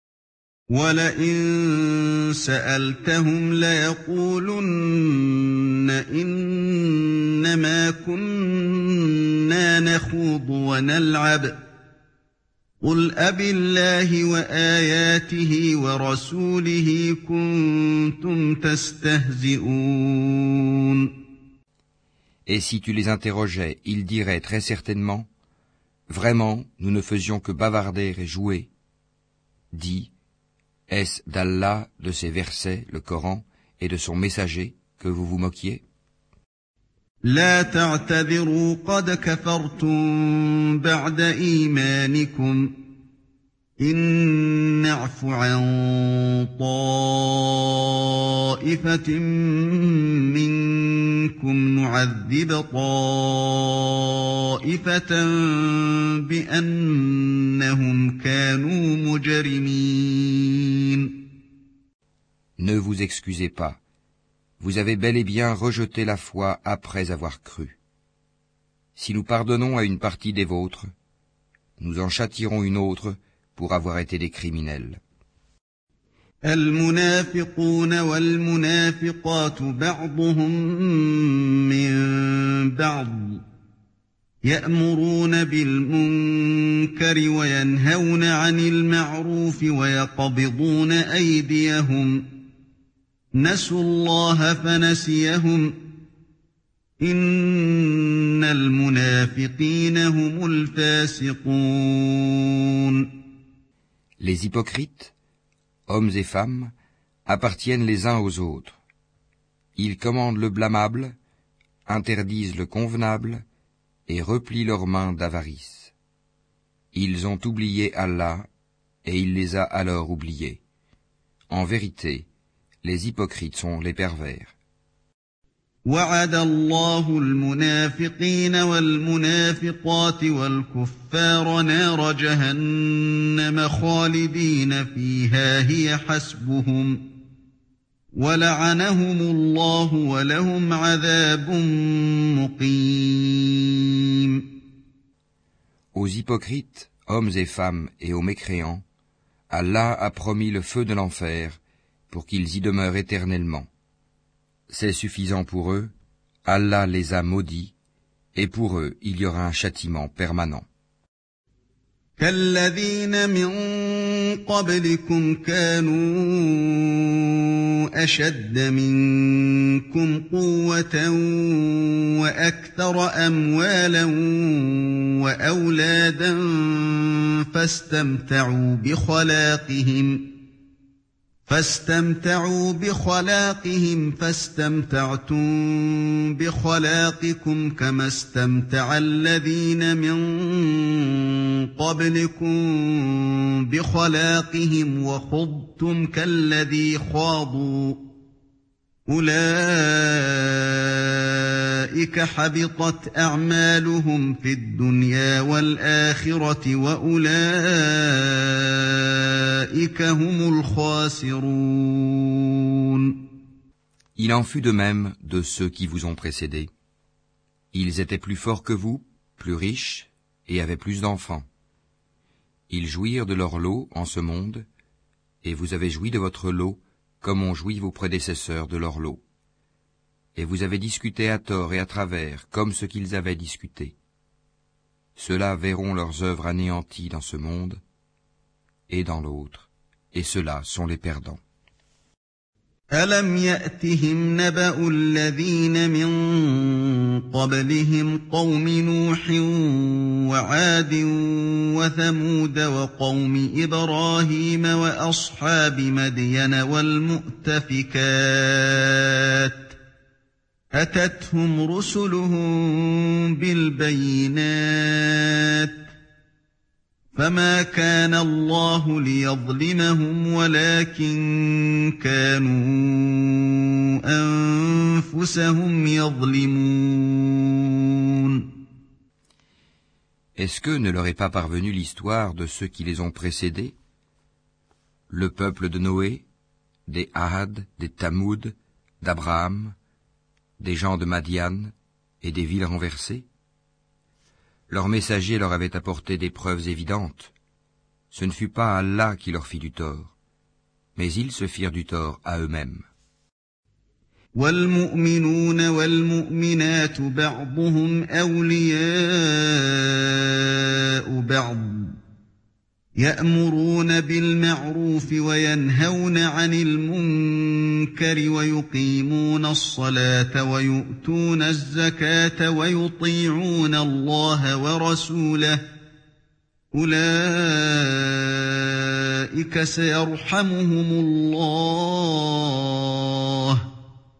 وَلَئِن سَأَلْتَهُمْ لَيَقُولُنَّ إِنَّمَا كُنَّا نَخُوضُ وَنَلْعَبُ قُلْ أَبِاللَّهِ وَآيَاتِهِ وَرَسُولِهِ كُنتُمْ تَسْتَهْزِئُونَ. Et si tu les interrogeais, ils diraient très certainement, « Vraiment, nous ne faisions que bavarder et jouer. » Dis, est-ce d'Allah, de ses versets, le Coran, et de son messager, que vous vous moquiez? لا تعتذروا قد كفرتم بعد إيمانكم إن نعف عن طائفة منكم نعذب طائفة بأنهم كانوا مجرمين. Ne vous excusez pas. Vous avez bel et bien rejeté la foi après avoir cru. Si nous pardonnons à une partie des vôtres, nous en châtierons une autre pour avoir été des criminels. المنافقون والمنافقات بعضهم من بعض يأمرون بالمنكر وينهون عن المعروف ويقبضون أيديهم نسوا الله فنسيهم إن المنافقين هم الفاسقون. Les hypocrites, hommes et femmes, appartiennent les uns aux autres. Ils commandent le blâmable, interdisent le convenable et replient leurs mains d'avarice. Ils ont oublié Allah et il les a alors oubliés. En vérité, les hypocrites sont les pervers. وعد الله المنافقين والمنافقات والكفار نار جهنم خالدين فيها هي حسبهم ولعنهم الله ولهم عذاب مقيم. Aux hypocrites, hommes et femmes, et aux mécréants, Allah a promis le feu de l'enfer pour qu'ils y demeurent éternellement. C'est suffisant pour eux, Allah les a maudits, et pour eux il y aura un châtiment permanent. كالذين من قبلكم كانوا أشد منكم قوة وأكثر أموالا وأولادا فاستمتعوا بخلاقهم فاستمتعوا بخلاقهم فاستمتعتم بخلاقكم كما استمتع الذين من قبلكم بخلاقهم وخضتم كالذي خاضوا أولئك حبطت أعمالهم في الدنيا والآخرة وأولئك هم الخاسرون. Il en fut de même de ceux qui vous ont précédés. Ils étaient plus forts que vous, plus riches, et avaient plus d'enfants. Ils jouirent de leur lot en ce monde, et vous avez joui de votre lot, comme ont joui vos prédécesseurs de leur lot. Et vous avez discuté à tort et à travers, comme ce qu'ils avaient discuté. Ceux-là verront leurs œuvres anéanties dans ce monde et dans l'autre, et ceux-là sont les perdants. أَلَمْ يَأْتِهِمْ نَبَأُ الَّذِينَ مِن قَبْلِهِمْ قَوْمِ نُوحٍ وَعَادٍ وَثَمُودَ وَقَوْمِ إِبْرَاهِيمَ وَأَصْحَابِ مَدْيَنَ وَالْمُؤْتَفِكَاتِ أَتَتْهُمْ رُسُلُهُم بِالْبَيِّنَاتِ فما كان الله ليظلمهم ولكن كانوا أنفسهم يظلمون. Est-ce que ne leur est pas parvenue l'histoire de ceux qui les ont précédés, le peuple de Noé, des Ahad, des Tamoud, d'Abraham, des gens de Madian et des villes renversées? Leurs messagers leur avaient apporté des preuves évidentes. Ce ne fut pas Allah qui leur fit du tort, mais ils se firent du tort à eux-mêmes. والمؤمنون والمؤمنات بعضهم أولياء بعض يأمرون بالمعروف وينهون عن المنكر ويقيمون الصلاة ويؤتون الزكاة ويطيعون الله ورسوله أولئك سيرحمهم الله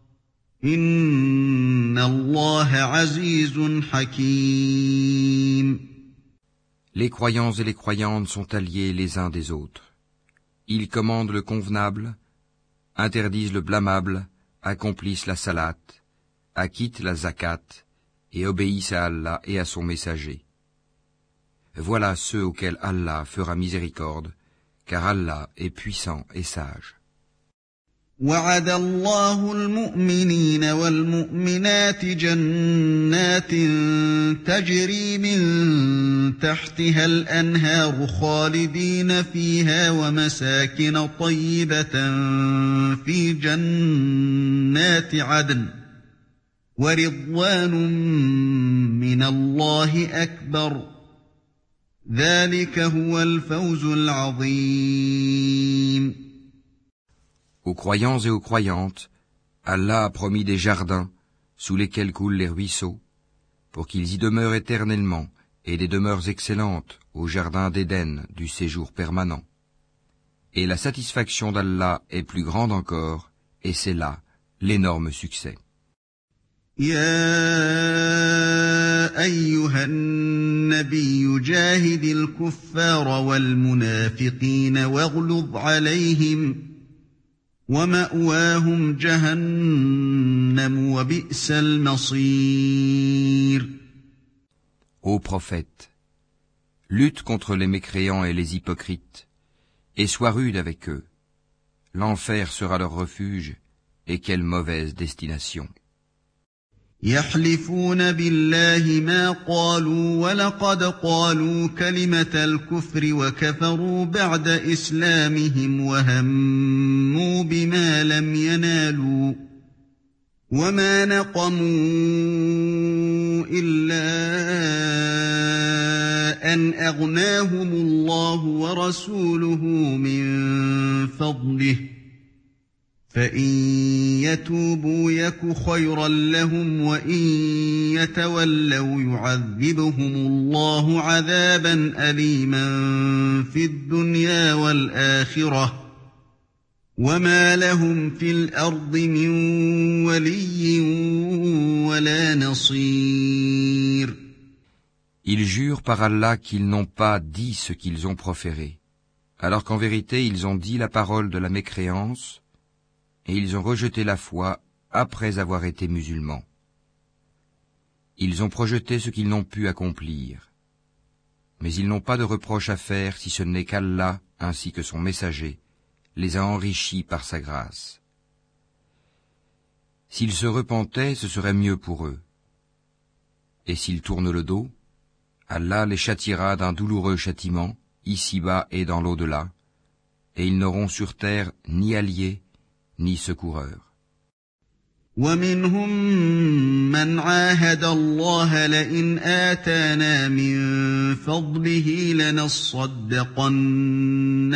إن الله عزيز حكيم. Les croyants et les croyantes sont alliés les uns des autres. Ils commandent le convenable, interdisent le blâmable, accomplissent la salat, acquittent la zakat et obéissent à Allah et à son messager. Voilà ceux auxquels Allah fera miséricorde, car Allah est puissant et sage. وعد الله المؤمنين والمؤمنات جنات تجري من تحتها الأنهار خالدين فيها ومساكن طيبة في جنات عدن ورضوان من الله أكبر ذلك هو الفوز العظيم. Aux croyants et aux croyantes, Allah a promis des jardins sous lesquels coulent les ruisseaux, pour qu'ils y demeurent éternellement, et des demeures excellentes au jardin d'Éden du séjour permanent. Et la satisfaction d'Allah est plus grande encore, et c'est là l'énorme succès. يا أيها النبي جاهد الكفار والمنافقين واغلظ عليهم ومأواهم جهنم وبئس المصير. Ô prophète, lutte contre les mécréants et les hypocrites, et sois rude avec eux. L'enfer sera leur refuge, et quelle mauvaise destination. يحلفون بالله ما قالوا ولقد قالوا كلمة الكفر وكفروا بعد إسلامهم وهموا بما لم ينالوا وما نقموا إلا أن أغناهم الله ورسوله من فضله فإن يتوبوا يك خيرا لهم وإن يتولوا يعذبهم الله عذابا أليما في الدنيا والآخرة وما لهم في الأرض من ولي ولا نصير. Ils jurent par Allah qu'ils n'ont pas dit ce qu'ils ont proféré, alors qu'en vérité ils ont dit la parole de la mécréance, et ils ont rejeté la foi après avoir été musulmans. Ils ont projeté ce qu'ils n'ont pu accomplir. Mais ils n'ont pas de reproche à faire si ce n'est qu'Allah, ainsi que son messager, les a enrichis par sa grâce. S'ils se repentaient, ce serait mieux pour eux. Et s'ils tournent le dos, Allah les châtiera d'un douloureux châtiment, ici-bas et dans l'au-delà, et ils n'auront sur terre ni alliés, ni secoureur. ومنهم من عاهد الله لئن آتانا من فضله لنصدقن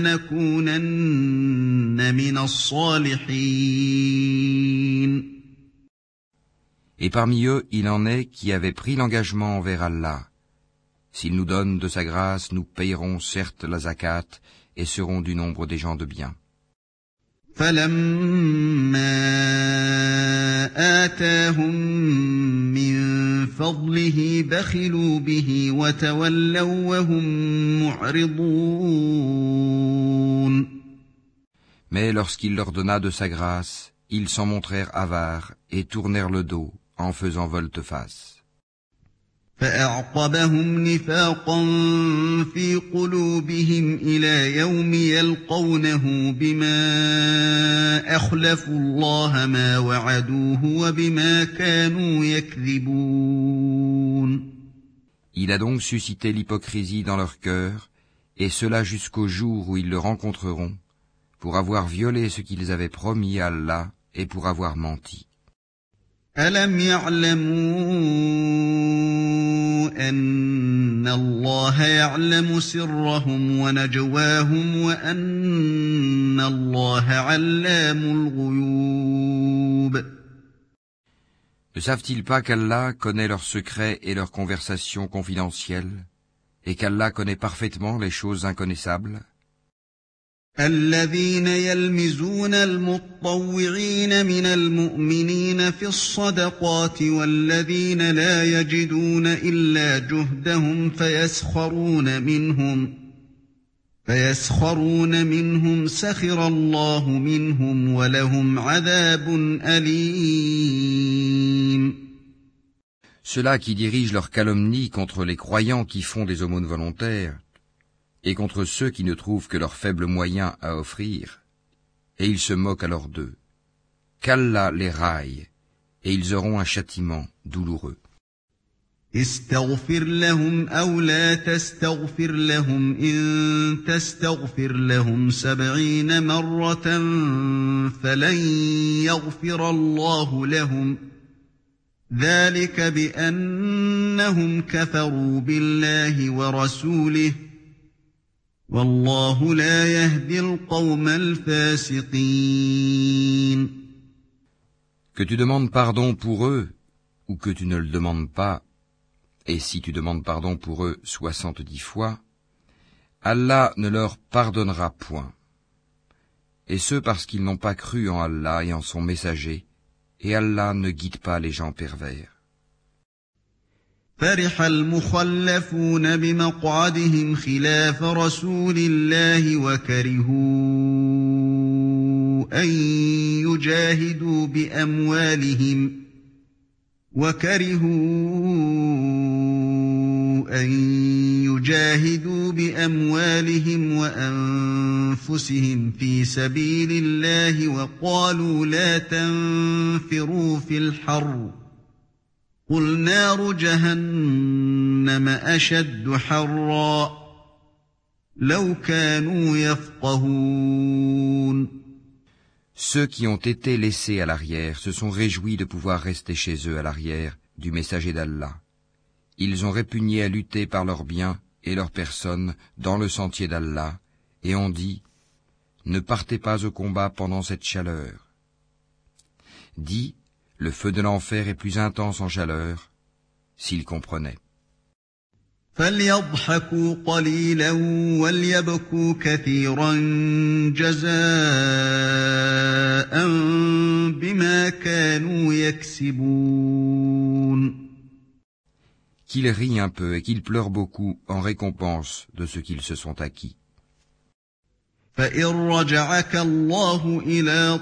ولنكونن من الصالحين. Et parmi eux, il en est qui avaient pris l'engagement envers Allah. S'il nous donne de sa grâce, nous payerons certes la zakat et serons du nombre des gens de bien. فَلَمَّا آتَاهُم مِّن فَضْلِهِ بَخِلُوا بِهِ وَتَوَلَّوْا وَهُم مُّعْرِضُونَ. Mais lorsqu'il leur donna de sa grâce, ils s'en montrèrent avares et tournèrent le dos en faisant volte-face. فأعقبهم نفاقا في قلوبهم إلى يوم يلقونه بما أخلفوا الله ما وعدوه وبما كانوا يكذبون. Il a donc suscité l'hypocrisie dans leur cœur, et cela jusqu'au jour où ils le rencontreront, pour avoir violé ce qu'ils avaient promis à Allah et pour avoir menti. أَلَمْ يَعْلَمُوا أَنَّ إِنَّ اللَّهَ يَعْلَمُ سِرَّهُمْ وَنَجْوَاهُمْ وَأَنَّ اللَّهَ عَلَّامُ الْغُيُوبِ. Ne savent-ils pas qu'Allah connaît leurs secrets et leurs conversations confidentielles, et qu'Allah connaît parfaitement les choses inconnaissables? الذين يلمزون المطوعين من المؤمنين في الصدقات والذين لا يجدون إلا جهدهم فيسخرون منهم فيسخرون منهم سخر الله منهم ولهم عذاب أليم. Ceux-là qui dirigent leur calomnie contre les croyants qui font des aumônes volontaires, et contre ceux qui ne trouvent que leurs faibles moyens à offrir, et ils se moquent alors d'eux. Qu'Allah les raille, et ils auront un châtiment douloureux. استغفر لهم أو لا تستغفر لهم إن تستغفر لهم سبعين مرة فلن يغفر الله لهم ذلك بأنهم كفروا بالله ورسوله والله لا يهدي القوم الفاسقين. Que tu demandes pardon pour eux, ou que tu ne le demandes pas, et si tu demandes pardon pour eux soixante-dix fois, Allah ne leur pardonnera point. Et ce parce qu'ils n'ont pas cru en Allah et en son messager, et Allah ne guide pas les gens pervers. فرح المخلفون بمقعدهم خلاف رسول الله وكرهوا أن يجاهدوا بأموالهم وكرهوا أن يجاهدوا بأموالهم وأنفسهم في سبيل الله وقالوا لا تنفروا في الحر قل نار جهنم أشد حرا لو كانوا يفقهون. Ceux qui ont été laissés à l'arrière se sont réjouis de pouvoir rester chez eux à l'arrière du messager d'Allah. Ils ont répugné à lutter par leurs biens et leurs personnes dans le sentier d'Allah et ont dit « Ne partez pas au combat pendant cette chaleur ». Dis « Le feu de l'enfer est plus intense en chaleur » s'ils comprenaient. فليضحكوا قليلا وليبكوا كثيرا جزاء بما كانوا يكسبون. Qu'ils rient un peu et qu'ils pleurent beaucoup en récompense de ce qu'ils se sont acquis. فإن رجعك الله إلى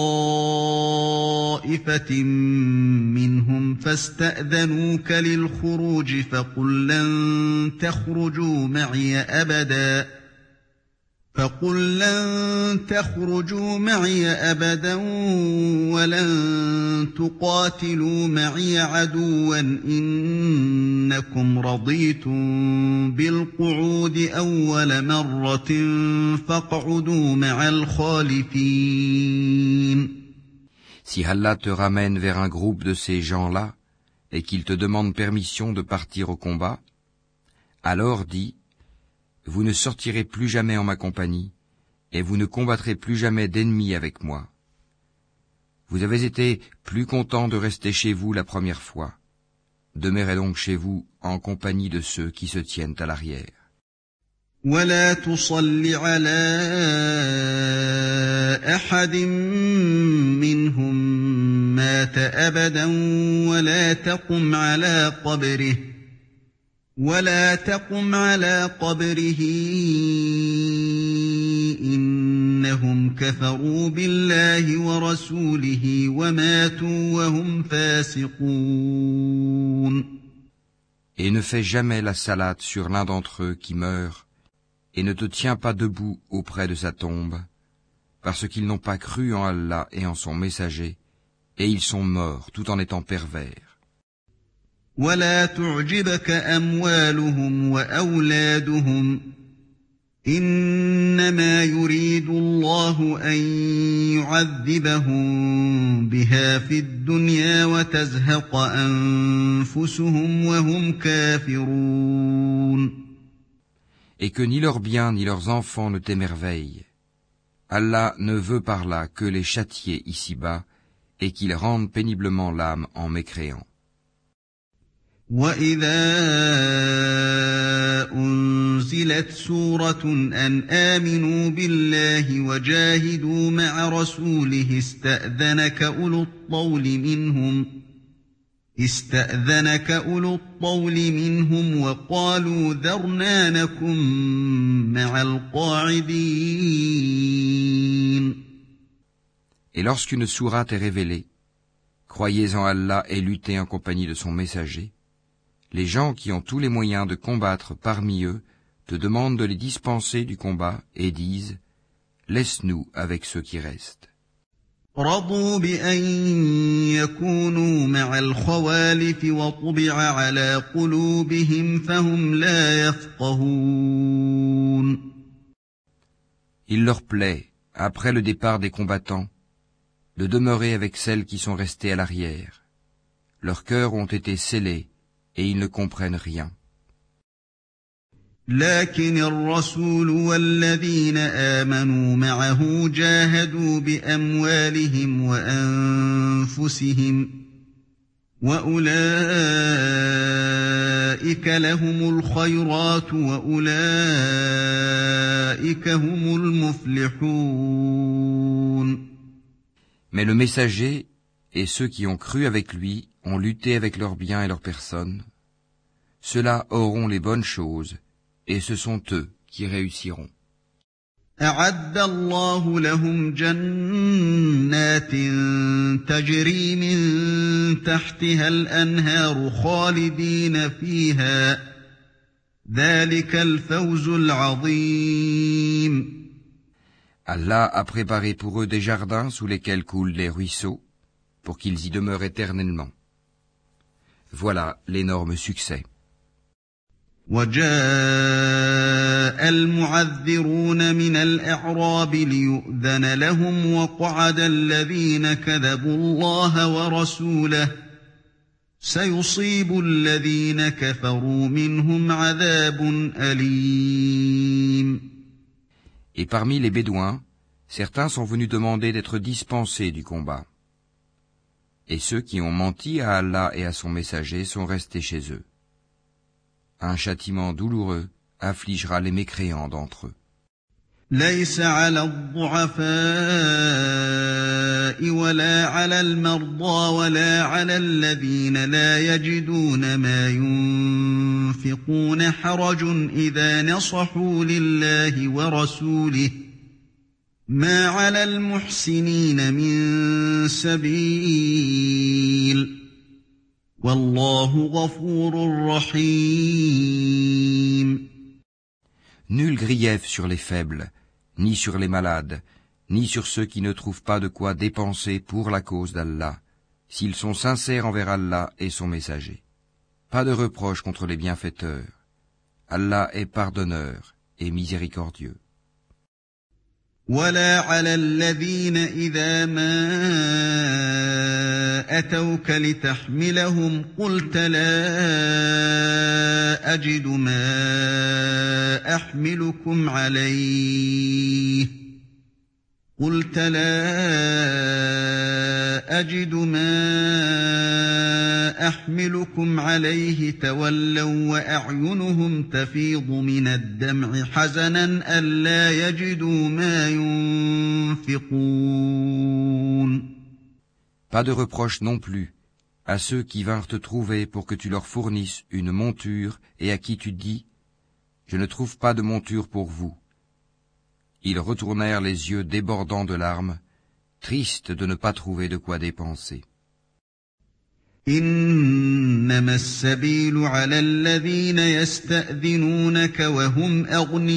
طائفة منهم فاستأذنوك للخروج فقل لن تخرجوا معي أبدا فقل لن تخرجوا معي أبدا ولن تقاتلوا معي عدوا إنكم رضيتم بالقعود أول مرة فاقعدوا مع الخالفين. Si Allah te ramène vers un groupe de ces gens-là et qu'il te demande permission de partir au combat, alors dis vous ne sortirez plus jamais en ma compagnie, et vous ne combattrez plus jamais d'ennemis avec moi. Vous avez été plus content de rester chez vous la première fois. Demeurez donc chez vous en compagnie de ceux qui se tiennent à l'arrière. ولا تصل على أحد منهم مات أبدا ولا تقم على قبره ولا تقم على قبره إنهم كفروا بالله ورسوله وماتوا وهم فاسقون. Et ne fais jamais la salate sur l'un d'entre eux qui meurt, et ne te tiens pas debout auprès de sa tombe, parce qu'ils n'ont pas cru en Allah et en son messager, et ils sont morts tout en étant pervers. ولا تعجبك أموالهم وأولادهم إنما يريد الله أن يعذبهم بها في الدنيا وتزهق أنفسهم وهم كافرون. Et que ni leurs biens ni leurs enfants ne t'émerveillent. Allah ne veut par là que les châtier ici-bas et qu'ils rendent péniblement l'âme en mécréant. وَإِذَا أُنزِلَتْ سُورَةٌ أَنْ آمِنُوا بِاللَّهِ وَجَاهِدُوا مَعَ رَسُولِهِ اسْتَأْذَنَكَ أُولُو الطَّوْلِ مِنْهُمْ اسْتَأْذَنَكَ أُولُو الطَّوْلِ مِنْهُمْ وَقَالُوا ذَرْنَا نَكُن مَّعَ الْقَاعِدِينَ. Et lorsqu'une sourate est révélée, croyez en Allah et luttez en compagnie de son messager, les gens qui ont tous les moyens de combattre parmi eux te demandent de les dispenser du combat et disent « Laisse-nous avec ceux qui restent ». رضوا بأن يكونوا مع الخوالف وطبع على قلوبهم فهم لا يفقهون. Il leur plaît, après le départ des combattants, de demeurer avec celles qui sont restées à l'arrière. Leurs cœurs ont été scellés et ils ne comprennent rien. لكن الرسول والذين آمنوا معه جاهدوا بأموالهم وأنفسهم وأولئك لهم الخيرات وأولئك هم المفلحون. Mais le messager et ceux qui ont cru avec lui ont lutté avec leurs biens et leurs personnes. Ceux-là auront les bonnes choses. Et ce sont eux qui réussiront. أعد الله لهم جنات تجري من تحتها الأنهار خالدين فيها ذلك الفوز العظيم. Allah a préparé pour eux des jardins sous lesquels coulent les ruisseaux, pour qu'ils y demeurent éternellement. Voilà l'énorme succès. وجاء المعذرون من الأعراب ليؤذن لهم وقعد الذين كذبوا الله ورسوله سيصيب الذين كفروا منهم عذاب أليم. Et parmi les Bédouins, certains sont venus demander d'être dispensés du combat. Et ceux qui ont menti à Allah et à son messager sont restés chez eux. Un châtiment douloureux affligera les mécréants d'entre eux. ليس على الضعفاء ولا على المرضى ولا على الذين لا يجدون ما ينفقون حرج إذا نصحوا لله ورسوله ما على المحسنين من سبيل والله غفور رحيم. Nul grief sur les faibles, ni sur les malades, ni sur ceux qui ne trouvent pas de quoi dépenser pour la cause d'Allah, s'ils sont sincères envers Allah et son messager. Pas de reproche contre les bienfaiteurs. Allah est pardonneur et miséricordieux. ولا على الذين إذا ما أتوك لتحملهم قلت لا أجد ما أحملكم عليه قلت لا أجد ما أحملكم عليه تولوا وأعينهم تفيض من الدمع حزنا ألا يجدوا ما ينفقون. Pas de reproche non plus à ceux qui vinrent te trouver pour que tu leur fournisses une monture et à qui tu dis « Je ne trouve pas de monture pour vous ». Ils retournèrent les yeux débordants de larmes, tristes de ne pas trouver de quoi dépenser. إنما السبيل على الذين يستأذنونك وهم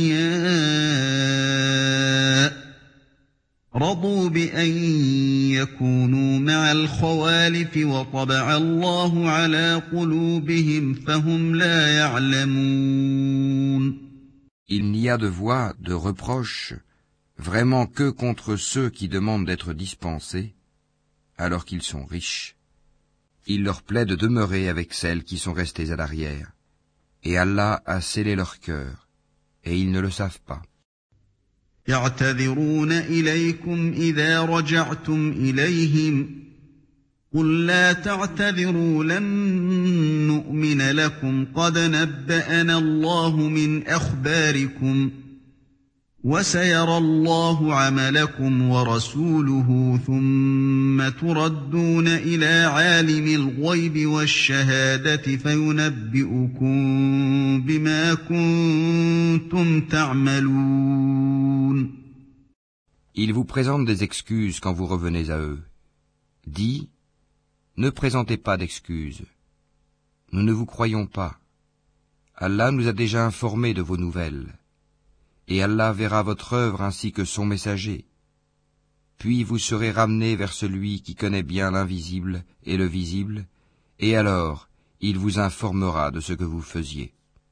أغنياء رضوا بأن يكونوا مع الخوالف وطبع الله على قلوبهم فهم لا يعلمون. Il n'y a de voix, de reproche, vraiment que contre ceux qui demandent d'être dispensés, alors qu'ils sont riches. Il leur plaît de demeurer avec celles qui sont restées à l'arrière, et Allah a scellé leur cœur, et ils ne le savent pas. يعتذرون إليكم إذا رجعتم إليهم قل لا تعتذروا لن نؤمن لكم قد نبأنا الله من أخباركم وسيرى الله عملكم ورسوله ثم تردون إلى عالم الغيب والشهادة فينبئكم بما كنتم تعملون. Ils vous présentent des excuses quand vous revenez à eux. Dis, ne présentez pas d'excuses. Nous ne vous croyons pas. Allah nous a déjà informés de vos nouvelles. Et Allah verra votre œuvre ainsi que son messager. Puis vous serez ramenés vers celui qui connaît bien l'invisible et le visible, et alors il vous informera de ce que vous faisiez.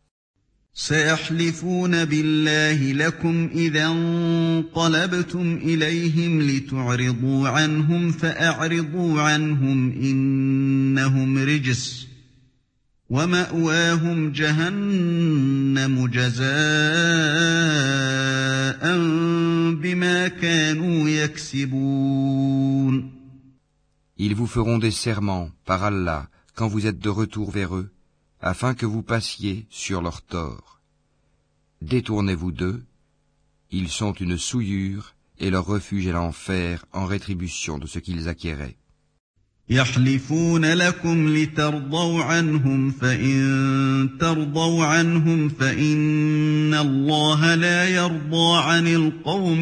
سيحلفون بالله لكم إذا انقلبتم إليهم لتعرضوا عنهم فأعرضوا عنهم إنهم رجس ومأواهم جهنم جزاء بما كانوا يكسبون. Ils vous feront des serments par Allah quand vous êtes de retour vers eux, afin que vous passiez sur leur tort. Détournez-vous d'eux, ils sont une souillure, et leur refuge est l'enfer en rétribution de ce qu'ils acquéraient. يحلفون لكم لترضوا عنهم فإن ترضوا عنهم فإن الله لا يرضى عن القوم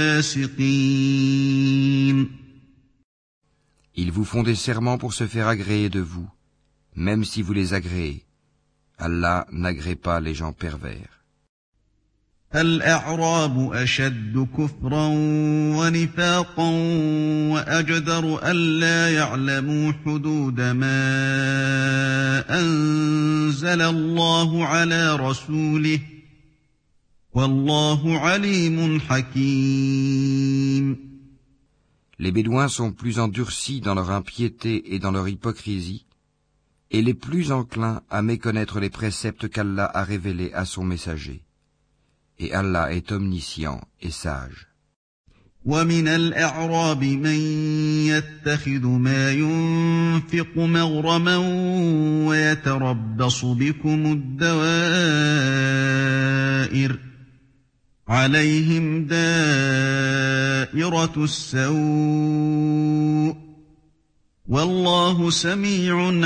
الفاسقين. Ils vous font des serments pour se faire agréer de vous, même si vous les agréez. Allah n'agrée pas les gens pervers. الأعراب أشد كفرا ونفاقا وأجدر ألا يعلموا حدود ما أنزل الله على رسوله والله عليم حكيم. Les Bédouins sont plus endurcis dans leur impiété et dans leur hypocrisie, et les plus enclins à méconnaître les préceptes qu'Allah a révélés à son messager. Et Allah est omniscient et sage. ومن الأعراب من يتخذ ما ينفق مغرما ويتربص بكم الدوائر عليهم دائرة السوء والله سميع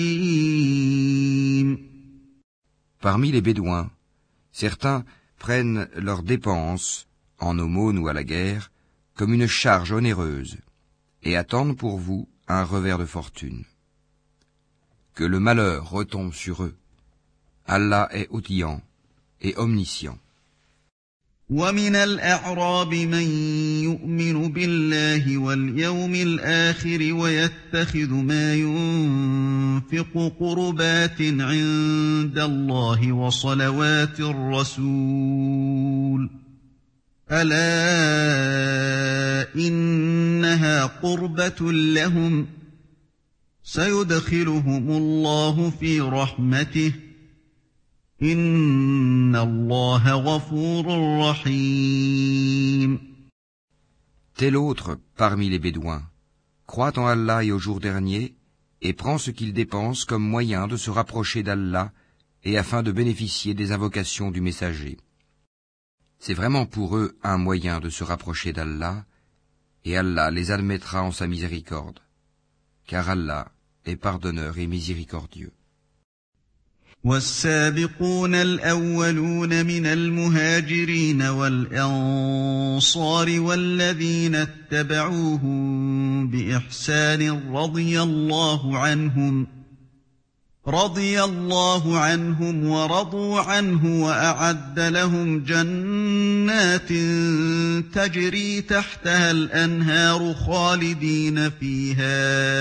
عليم. Parmi les Bédouins, certains prennent leurs dépenses, en aumône ou à la guerre, comme une charge onéreuse, et attendent pour vous un revers de fortune. Que le malheur retombe sur eux. Allah est outillant et omniscient. ومن الأعراب من يؤمن بالله واليوم الآخر ويتخذ ما ينفق قربات عند الله وصلوات الرسول ألا إنها قربة لهم سيدخلهم الله في رحمته Inna Allah ghafurur rahim. Tel autre, parmi les Bédouins, croit en Allah et au jour dernier, et prend ce qu'il dépense comme moyen de se rapprocher d'Allah et afin de bénéficier des invocations du messager. C'est vraiment pour eux un moyen de se rapprocher d'Allah, et Allah les admettra en sa miséricorde, car Allah est pardonneur et miséricordieux. والسابقون الأولون من المهاجرين والأنصار والذين اتبعوهم بإحسان رضي الله عنهم رضي الله عنهم ورضوا عنه وأعد لهم جنات تجري تحتها الأنهار خالدين فيها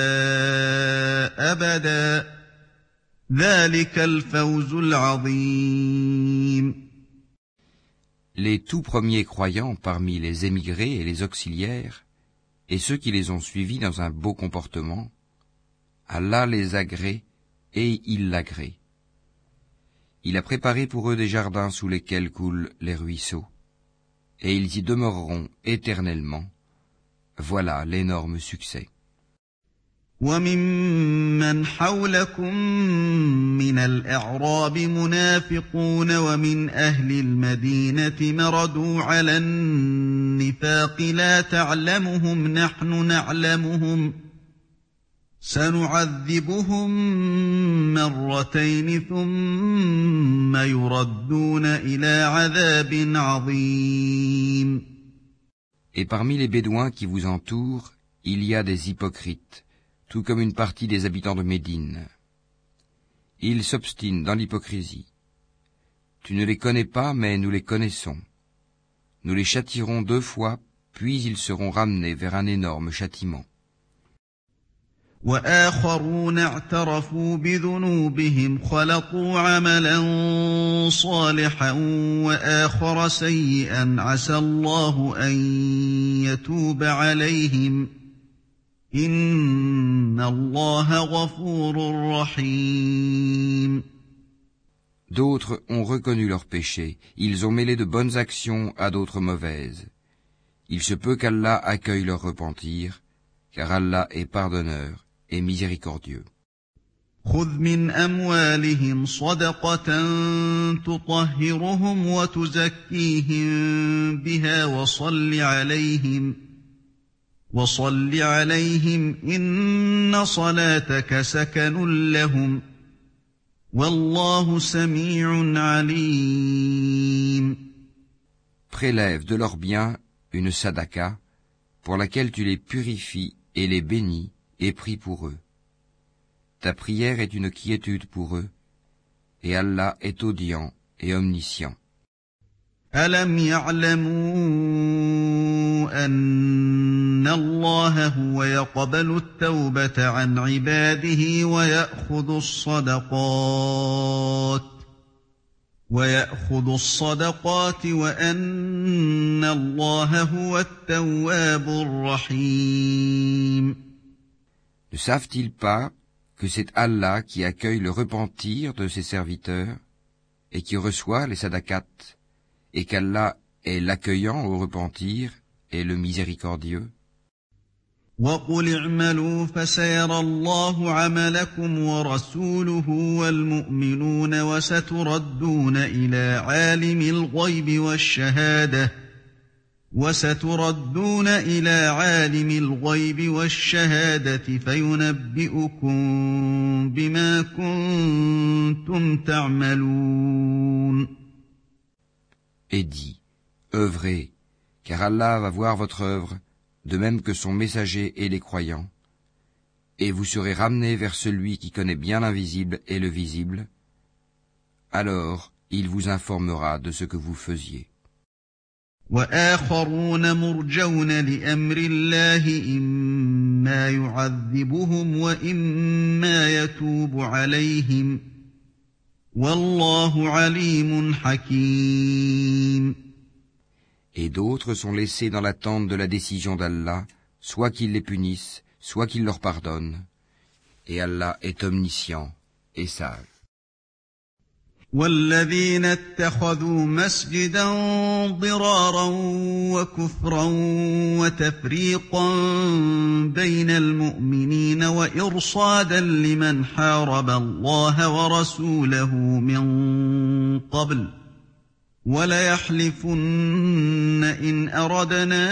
أبداً ذلك الفوز العظيم. Les tout premiers croyants parmi les émigrés et les auxiliaires, et ceux qui les ont suivis dans un beau comportement, Allah les agrée et il l'agrée. Il a préparé pour eux des jardins sous lesquels coulent les ruisseaux, et ils y demeureront éternellement. Voilà l'énorme succès. وَمِمَّنْ حَوْلَكُمْ مِنَ الْأَعْرَابِ مُنَافِقُونَ وَمِنْ أَهْلِ الْمَدِينَةِ مَرَدُوا عَلَى النِّفَاقِ لَا تَعْلَمُهُمْ نَحْنُ نَعْلَمُهُمْ سَنُعَذِّبُهُم مَّرَّتَيْنِ ثُمَّ يُرَدُّونَ إِلَى عَذَابٍ عَظِيمٍ. Et parmi les Bédouins qui vous entourent, il y a des hypocrites, tout comme une partie des habitants de Médine. Ils s'obstinent dans l'hypocrisie. Tu ne les connais pas, mais nous les connaissons. Nous les châtierons deux fois, puis ils seront ramenés vers un énorme châtiment. وَآخَرُونَ اعْتَرَفُوا بِذُنُوبِهِمْ خَلَطُوا عَمَلًا صَالِحًا وَآخَرَ سَيِّئًا عَسَى اللَّهُ أَن يَتُوبَ عَلَيْهِمْ إِنَّ اللَّهَ غَفُورٌ رَّحِيمٌ. D'autres ont reconnu leurs péchés, ils ont mêlé de bonnes actions à d'autres mauvaises. Il se peut qu'Allah accueille leur repentir, car Allah est pardonneur et miséricordieux. خُذْ مِنْ أَمْوَالِهِمْ صَدَقَةً تُطَهِّرُهُمْ وَتُزَكِّيهِمْ بِهَا وَصَلِّ عَلَيْهِمْ وَصَلِّ عَلَيْهِمْ إِنَّ صَلَاتَكَ سَكَنٌ لَهُمْ وَاللَّهُ سَمِيعٌ عَلِيمٌ. Prélève de leurs biens une sadaka, pour laquelle tu les purifies et les bénis et prie pour eux. Ta prière est une quiétude pour eux, et Allah est audient et omniscient. أَلَمْ يَعْلَمُوا أَنَّ اللَّهَ هُوَ يَقْبَلُ التَّوْبَةَ عَنْ عِبَادِهِ وَيَأْخُذُ الصَّدَقَاتِ وَيَأْخُذُ الصَّدَقَاتِ وَأَنَّ اللَّهَ هُوَ التَّوَّابُ الرَّحِيمُ. Ne savent-ils pas que c'est Allah qui accueille le repentir de ses serviteurs et qui reçoit les sadakats, et qu'Allah est l'accueillant au repentir et le miséricordieux? وَقُلِ اعْمَلُوا فَسَيَرَى اللَّهُ عَمَلَكُمْ وَرَسُولُهُ وَالْمُؤْمِنُونَ وَسَتُرَدُّونَ إِلَى عَالِمِ الْغَيْبِ وَالشَّهَادَةِ وَسَتُرَدُّونَ إِلَى عَالِمِ الْغَيْبِ وَالشَّهَادَةِ فَيُنَبِّئُكُم بِمَا كُنتُمْ تَعْمَلُونَ. Et dis, œuvrez, car Allah va voir votre œuvre, de même que son messager et les croyants, et vous serez ramenés vers celui qui connaît bien l'invisible et le visible, alors il vous informera de ce que vous faisiez. وَآخَرُونَ مُرْجَوْنَ لِأَمْرِ اللَّهِ إِمَّا يُعَذِّبُهُمْ وَإِمَّا يَتُوبُ عَلَيْهِمْ وَاللَّهُ عَلِيمٌ حَكِيمٌ. Et d'autres sont laissés dans l'attente de la décision d'Allah, soit qu'il les punisse, soit qu'il leur pardonne. Et Allah est omniscient et sage. وَالَّذِينَ اتَّخَذُوا مَسْجِدًا ضِرَارًا وَكُفْرًا وَتَفْرِيقًا بَيْنَ الْمُؤْمِنِينَ وَإِرْصَادًا لِمَنْ حَارَبَ اللَّهَ وَرَسُولَهُ مِنْ قَبْلُ وَلَيَحْلِفُنَّ إِنْ أَرَدْنَا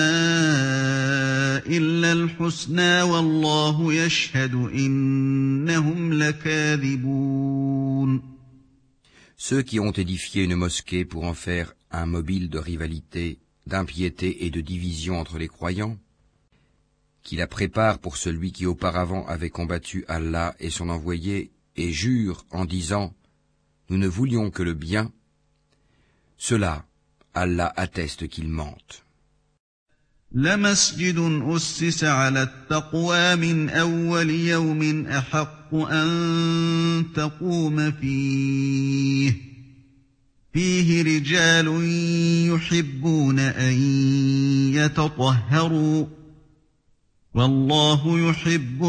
إِلَّا الْحُسْنَى وَاللَّهُ يَشْهَدُ إِنَّهُمْ لَكَاذِبُونَ. Ceux qui ont édifié une mosquée pour en faire un mobile de rivalité, d'impiété et de division entre les croyants, qui la préparent pour celui qui auparavant avait combattu Allah et son envoyé, et jurent en disant « Nous ne voulions que le bien », cela, Allah atteste qu'ils mentent. لَمَسْجِدٌ أُسِّسَ عَلَى التَّقْوَى مِنْ أَوَّلِ يَوْمٍ أَحَقُّ أَن تَقُومَ فِيهِ فيه رجال يحبون أن يتطهروا والله يحب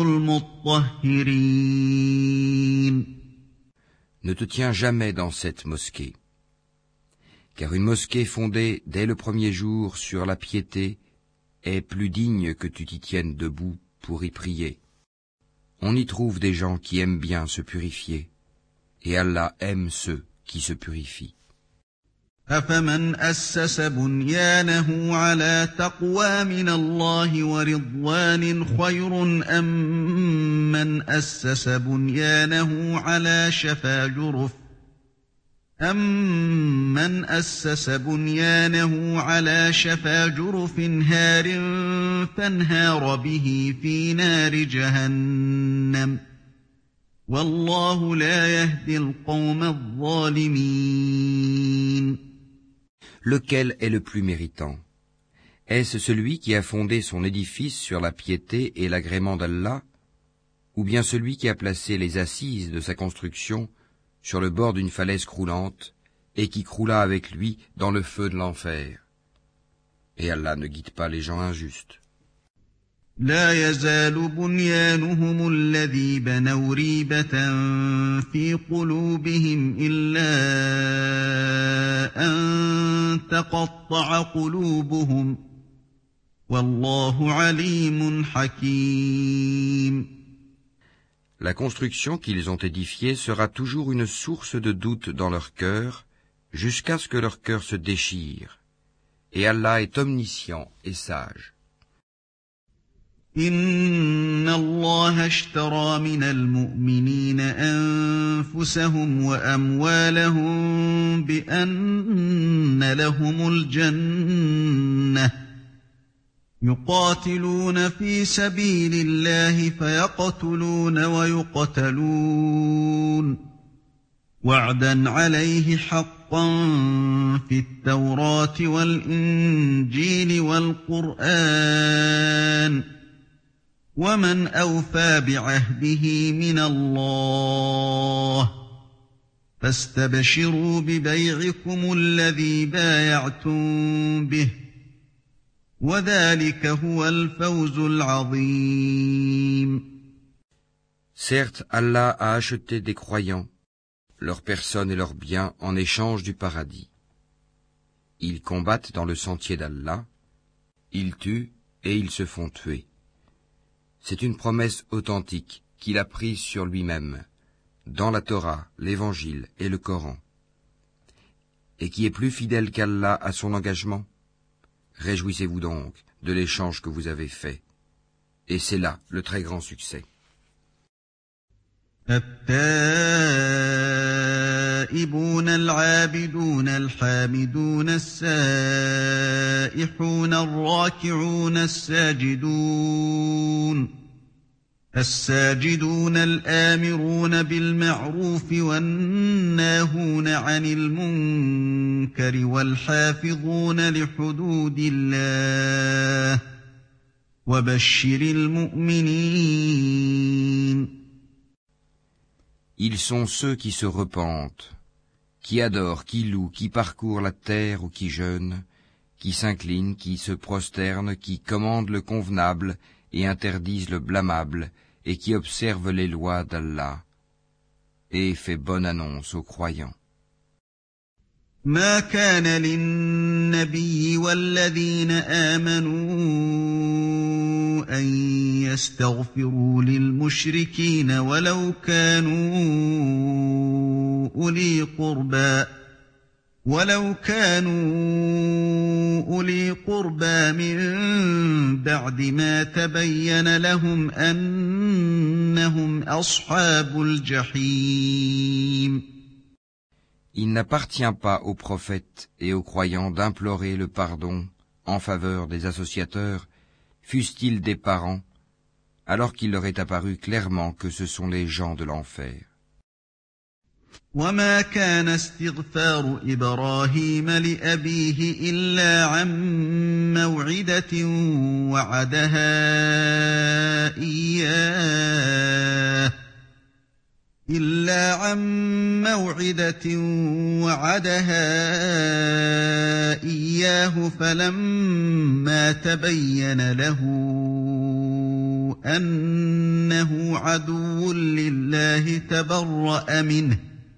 المطهرين. Ne te tiens jamais dans cette mosquée, car une mosquée fondée dès le premier jour sur la piété est plus digne que tu t'y tiennes debout pour y prier. On y trouve des gens qui aiment bien se purifier, et Allah aime ceux qui se purifient. أفمن أسس بنيانه على تقوى من الله ورضوان خير أم من أسس بنيانه على شفا جرف أَمَّنْ أَسَّسَ بُنْيَانَهُ عَلَى شَفَا جُرُفٍ هَارٍ فَانْهَارَ بِهِ فِي نَارِ جَهَنَّمَ وَاللَّهُ لَا يَهْدِي الْقَوْمَ الظَّالِمِينَ. Lequel est le plus méritant? Est-ce celui qui a fondé son édifice sur la piété et l'agrément d'Allah, ou bien celui qui a placé les assises de sa construction sur le bord d'une falaise croulante, et qui croula avec lui dans le feu de l'enfer? Et Allah ne guide pas les gens injustes. لا يزال بنيانهم الذي بنوا ريبة في قلوبهم إلا أن تقطع قلوبهم والله عليم حكيم. La construction qu'ils ont édifiée sera toujours une source de doute dans leur cœur, jusqu'à ce que leur cœur se déchire. Et Allah est omniscient et sage. إن الله اشترى من المؤمنين أنفسهم وأموالهم بأن لهم الجنة يقاتلون في سبيل الله فيقتلون ويقتلون وعدا عليه حقا في التوراة والإنجيل والقرآن ومن أوفى بعهده من الله فاستبشروا ببيعكم الذي بايعتم به وذلك هو الفوز العظيم. Certes, Allah a acheté des croyants, leurs personnes et leurs biens en échange du paradis. Ils combattent dans le sentier d'Allah, ils tuent et ils se font tuer. C'est une promesse authentique qu'il a prise sur lui-même, dans la Torah, l'Évangile et le Coran, et qui est plus fidèle qu'Allah à son engagement. Réjouissez-vous donc de l'échange que vous avez fait, et c'est là le très grand succès. التائبون العابدون الحامدون السائحون الراكعون الساجدون الساجدون الآمرون بالمعروف والناهون عن المنكر والحافظون لحدود الله وبشر المؤمنين. Ils sont ceux qui se repentent, qui adorent, qui louent, qui parcourent la terre ou qui jeûnent, qui s'inclinent, qui se prosternent, qui commandent le convenable et interdisent le blâmable, et qui observent les lois d'Allah, et fait bonne annonce aux croyants. ما كان للنبي والذين آمنوا أن يستغفروا للمشركين ولو كانوا أولي قربى ولو كانوا أولي قربى من بعد ما تبين لهم أنهم أصحاب الجحيم. Il n'appartient pas aux prophètes et aux croyants d'implorer le pardon en faveur des associateurs, fussent-ils des parents, alors qu'il leur est apparu clairement que ce sont les gens de l'enfer. وما كان استغفار إبراهيم لأبيه إلا عن موعدة وعدها إياه إلا عن موعدة وعدها إياه فلما تبين له أنه عدو لله تبرأ منه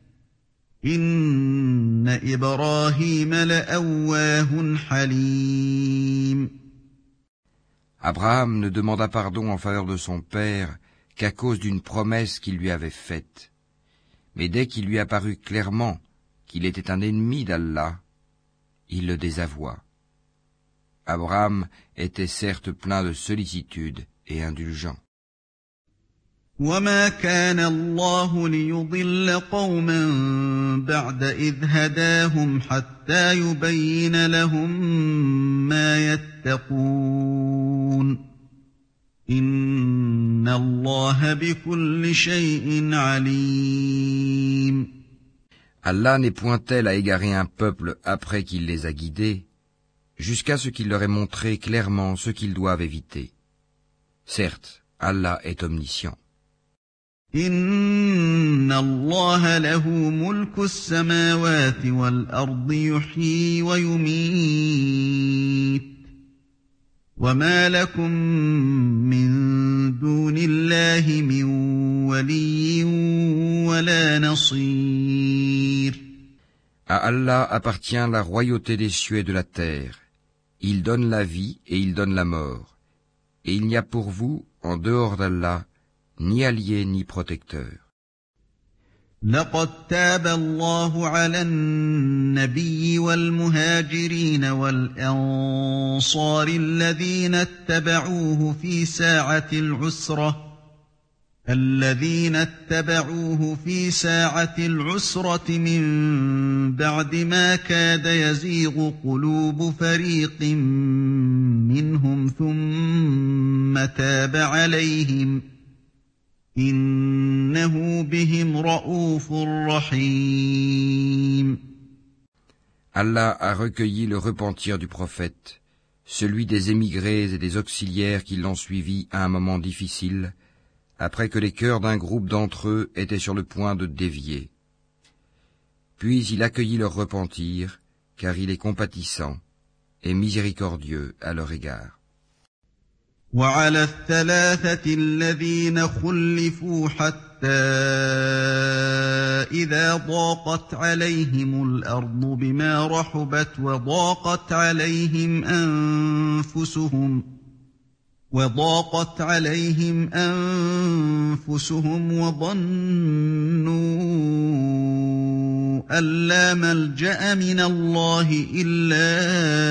إن إبراهيم لأواه حليم. Abraham ne demanda pardon en faveur de son père qu'à cause d'une promesse qu'il lui avait faite. Mais dès qu'il lui apparut clairement qu'il était un ennemi d'Allah, il le désavoua. Abraham était certes plein de sollicitude et indulgent. وما كان الله ليضل قوما بعد إذ هداهم حتى يبين لهم ما يتقون إن الله بكل شيء عليم. Allah n'est point tel à égarer un peuple après qu'il les a guidés, jusqu'à ce qu'il leur ait montré clairement ce qu'ils doivent éviter. Certes, Allah est omniscient. إن الله له ملك السماوات والأرض يحيي ويميت وما لكم من دون الله من ولي ولا نصير. À Allah appartient la royauté des cieux et de la terre. Il donne la vie et il donne la mort. Et il n'y a pour vous, en dehors d'Allah, ni allié ni protecteur. لقد تاب الله على النبي والمهاجرين والأنصار الذين اتبعوه في ساعة العسرة الذين اتبعوه في ساعة العسرة من بعد ما كاد يزيغ قلوب فريق منهم ثم تاب عليهم إنه بهم رؤوف رحيم. Allah a recueilli le repentir du prophète, celui des émigrés et des auxiliaires qui l'ont suivi à un moment difficile, après que les cœurs d'un groupe d'entre eux étaient sur le point de dévier. Puis il accueillit leur repentir, car il est compatissant et miséricordieux à leur égard. وعلى الثلاثة الذين خلفوا حتى إذا ضاقت عليهم الأرض بما رحبت وضاقت عليهم أنفسهم وضاقت عليهم أنفسهم وظنوا أن لا ملجأ من الله إلا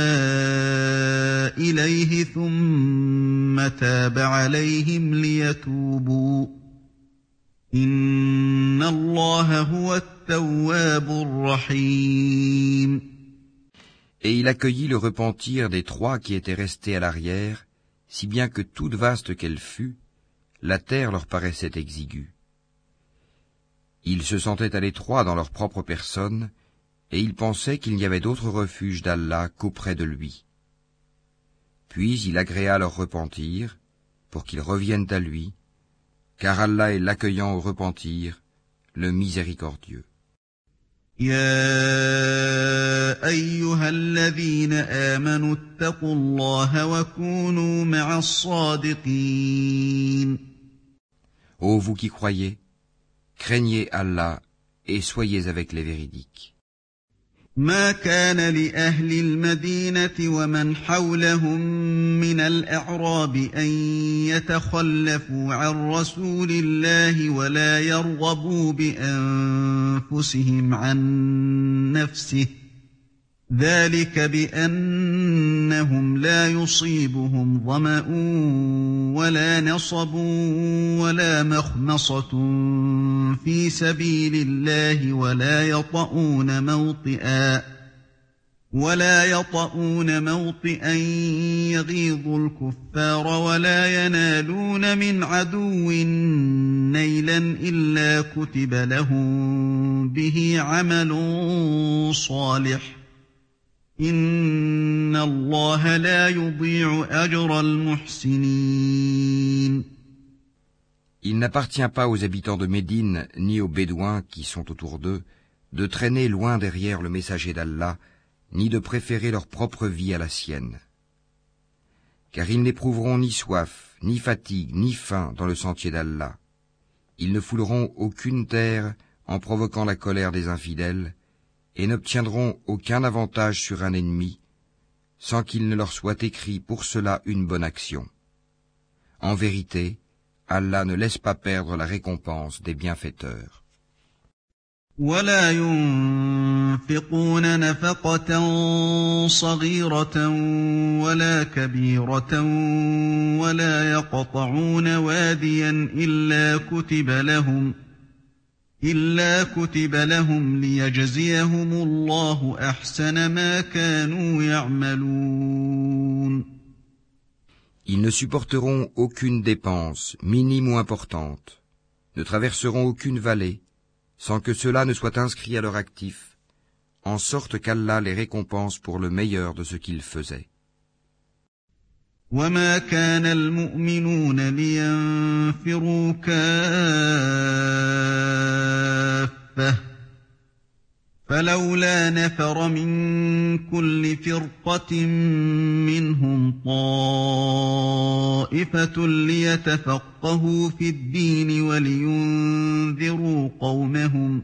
إليه ثم تاب عليهم ليتوبوا إن الله هو التواب الرحيم. Et il accueillit le repentir des trois qui étaient restés à l'arrière, si bien que toute vaste qu'elle fût, la terre leur paraissait exiguë. Ils se sentaient à l'étroit dans leur propre personne, et ils pensaient qu'il n'y avait d'autre refuge d'Allah qu'auprès de lui. Puis il agréa leur repentir, pour qu'ils reviennent à lui, car Allah est l'accueillant au repentir, le miséricordieux. يا أيها الذين آمنوا اتقوا الله وكونوا مع الصادقين. Ô vous qui croyez, craignez Allah et soyez avec les véridiques. ما كان لأهل المدينة ومن حولهم من الأعراب أن يتخلفوا عن رسول الله ولا يرغبوا بأنفسهم عن نفسه ذلك بأنهم لا يصيبهم ظمأ ولا نصب ولا مخمصة في سبيل الله ولا يطؤون موطئا ولا يطؤون موطئا يغيظ الكفار ولا ينالون من عدو نيلا إلا كتب لهم به عمل صالح إن الله لا يضيع أجر المحسنين. Il n'appartient pas aux habitants de Médine ni aux Bédouins qui sont autour d'eux de traîner loin derrière le messager d'Allah, ni de préférer leur propre vie à la sienne. Car ils n'éprouveront ni soif, ni fatigue, ni faim dans le sentier d'Allah. Ils ne fouleront aucune terre en provoquant la colère des infidèles, et n'obtiendront aucun avantage sur un ennemi, sans qu'il ne leur soit écrit pour cela une bonne action. En vérité, Allah ne laisse pas perdre la récompense des bienfaiteurs. ولا ينفقون نفقة صغيرة ولا كبيرة ولا يقطعون واديا إلا كتب لهم إلا كتب لهم ليجزيهم الله أحسن ما كانوا يعملون. Ils ne supporteront aucune dépense, minime ou importante, ne traverseront aucune vallée, sans que cela ne soit inscrit à leur actif, en sorte qu'Allah les récompense pour le meilleur de ce qu'ils faisaient. وما كان المؤمنون لينفروا كافة فلولا نفر من كل فرقة منهم طائفة ليتفقهوا في الدين ولينذروا قومهم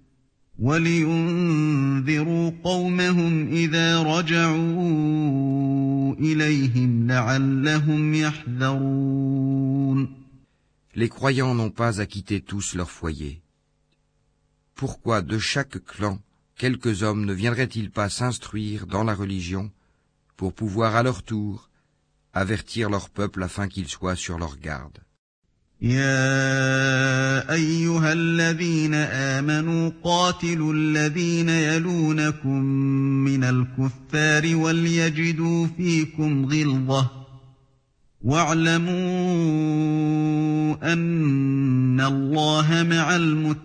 ولينذروا قومهم إذا رجعوا إليهم لعلهم يحذرون. Les croyants n'ont pas à quitter tous leur foyer. Pourquoi de chaque clan quelques hommes ne viendraient-ils pas s'instruire dans la religion pour pouvoir à leur tour avertir leur peuple afin qu'ils soient sur leur garde? يا أيها الذين آمنوا قاتلوا الذين يلونكم من الكفار وليجدوا فيكم غلظة واعلموا أن الله مع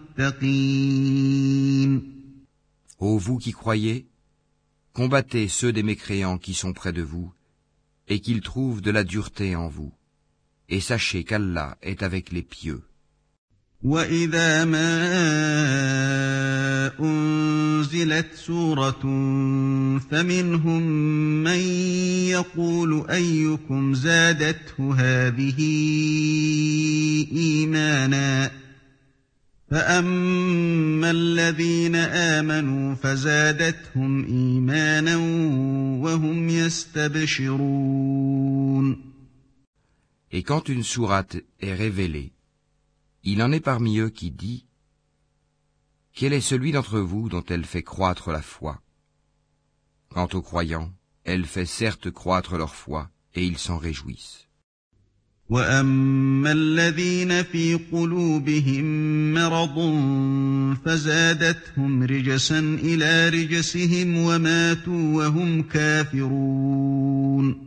المتقين. Ô vous qui croyez, combattez ceux des mécréants qui sont près de vous, et qu'ils trouvent de la dureté en vous. Et sachez qu'Allah est avec les pieux. وَإِذَا مَا أُنزِلَتْ سُورَةٌ فَمِنْهُمْ مَنْ يَقُولُ أَيُّكُمْ زَادَتْهُ هَذِهِ إِيمَانًا فَأَمَّا الَّذِينَ آمَنُوا فَزَادَتْهُمْ إِيمَانًا وَهُمْ يَسْتَبْشِرُونَ. Et quand une sourate est révélée, il en est parmi eux qui dit « Quel est celui d'entre vous dont elle fait croître la foi ?» Quant aux croyants, elle fait certes croître leur foi, et ils s'en réjouissent. وَأَمَّا الَّذِينَ فِي قُلُوبِهِم مَّرَضٌ فَزَادَتْهُمْ رِجْسًا إِلَىٰ رِجْسِهِمْ وَمَاتُوا وَهُمْ كَافِرُونَ.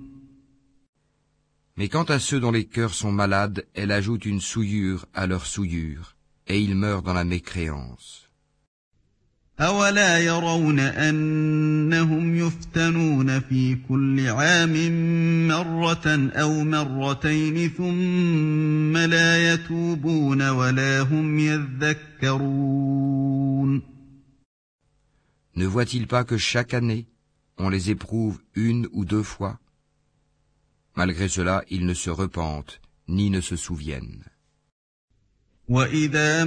Mais quant à ceux dont les cœurs sont malades, elle ajoute une souillure à leur souillure, et ils meurent dans la mécréance. أَوَلَا يَرَوْنَ أَنَّهُمْ يُفْتَنُونَ فِي كُلِّ عَامٍ مَّرَّةً أَوْ مَرَّتَيْنِ ثُمَّ لَا يَتُوبُونَ وَلَا هُمْ يَذَّكَّرُونَ. Ne voient-ils pas que chaque année, on les éprouve une ou deux fois? Malgré cela, ils ne se repentent, ni ne se souviennent. وَإِذَا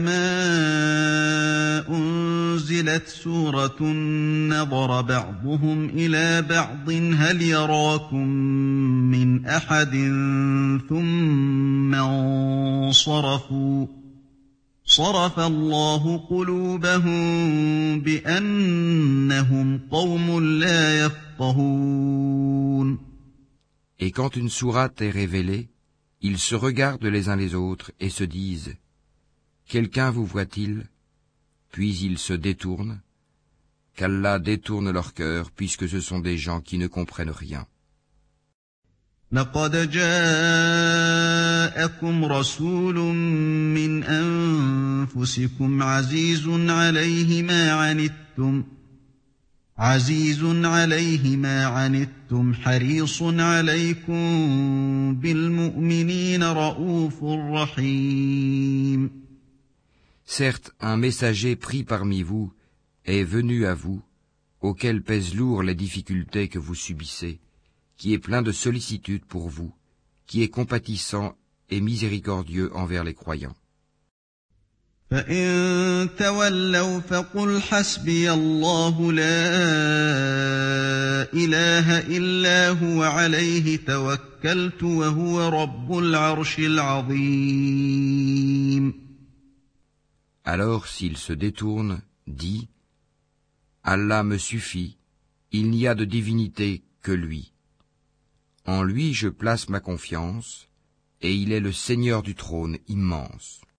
مَا أُنزِلَتْ سُورَةٌ نَظَرَ بَعْضُهُمْ إِلَى بَعْضٍ هَلْ يَرَاكُمْ مِنْ أَحَدٍ ثُمَّ انصَرَفُوا صَرَفَ اللَّهُ قُلُوبَهُم بِأَنَّهُمْ قَوْمٌ لَا يَفْقَهُونَ. Et quand une sourate est révélée, ils se regardent les uns les autres et se disent « Quelqu'un vous voit-il ?» Puis ils se détournent, qu'Allah détourne leur cœur puisque ce sont des gens qui ne comprennent rien. لَقَدْ جَاءَكُمْ رَسُولٌ مِّنْ أَنفُسِكُمْ عَزِيزٌ عَلَيْهِ مَا عَنِتُّمْ عزيز عليه ما عنتم حريص عليكم بالمؤمنين رؤوف رحيم. Certes, un messager pris parmi vous est venu à vous, auquel pèsent lourd les difficultés que vous subissez, qui est plein de sollicitude pour vous, qui est compatissant et miséricordieux envers les croyants. فَإِن تَوَلَّوْا فَقُلْ حَسْبِيَ اللَّهُ لَا إِلَٰهَ إِلَّا هُوَ عَلَيْهِ تَوَكَّلْتُ وَهُوَ رَبُّ الْعَرْشِ الْعَظِيمِ. Alors s'il se détourne, dis, Allah me suffit, il n'y a de divinité que lui. En lui je place ma confiance, et il est le Seigneur du trône immense.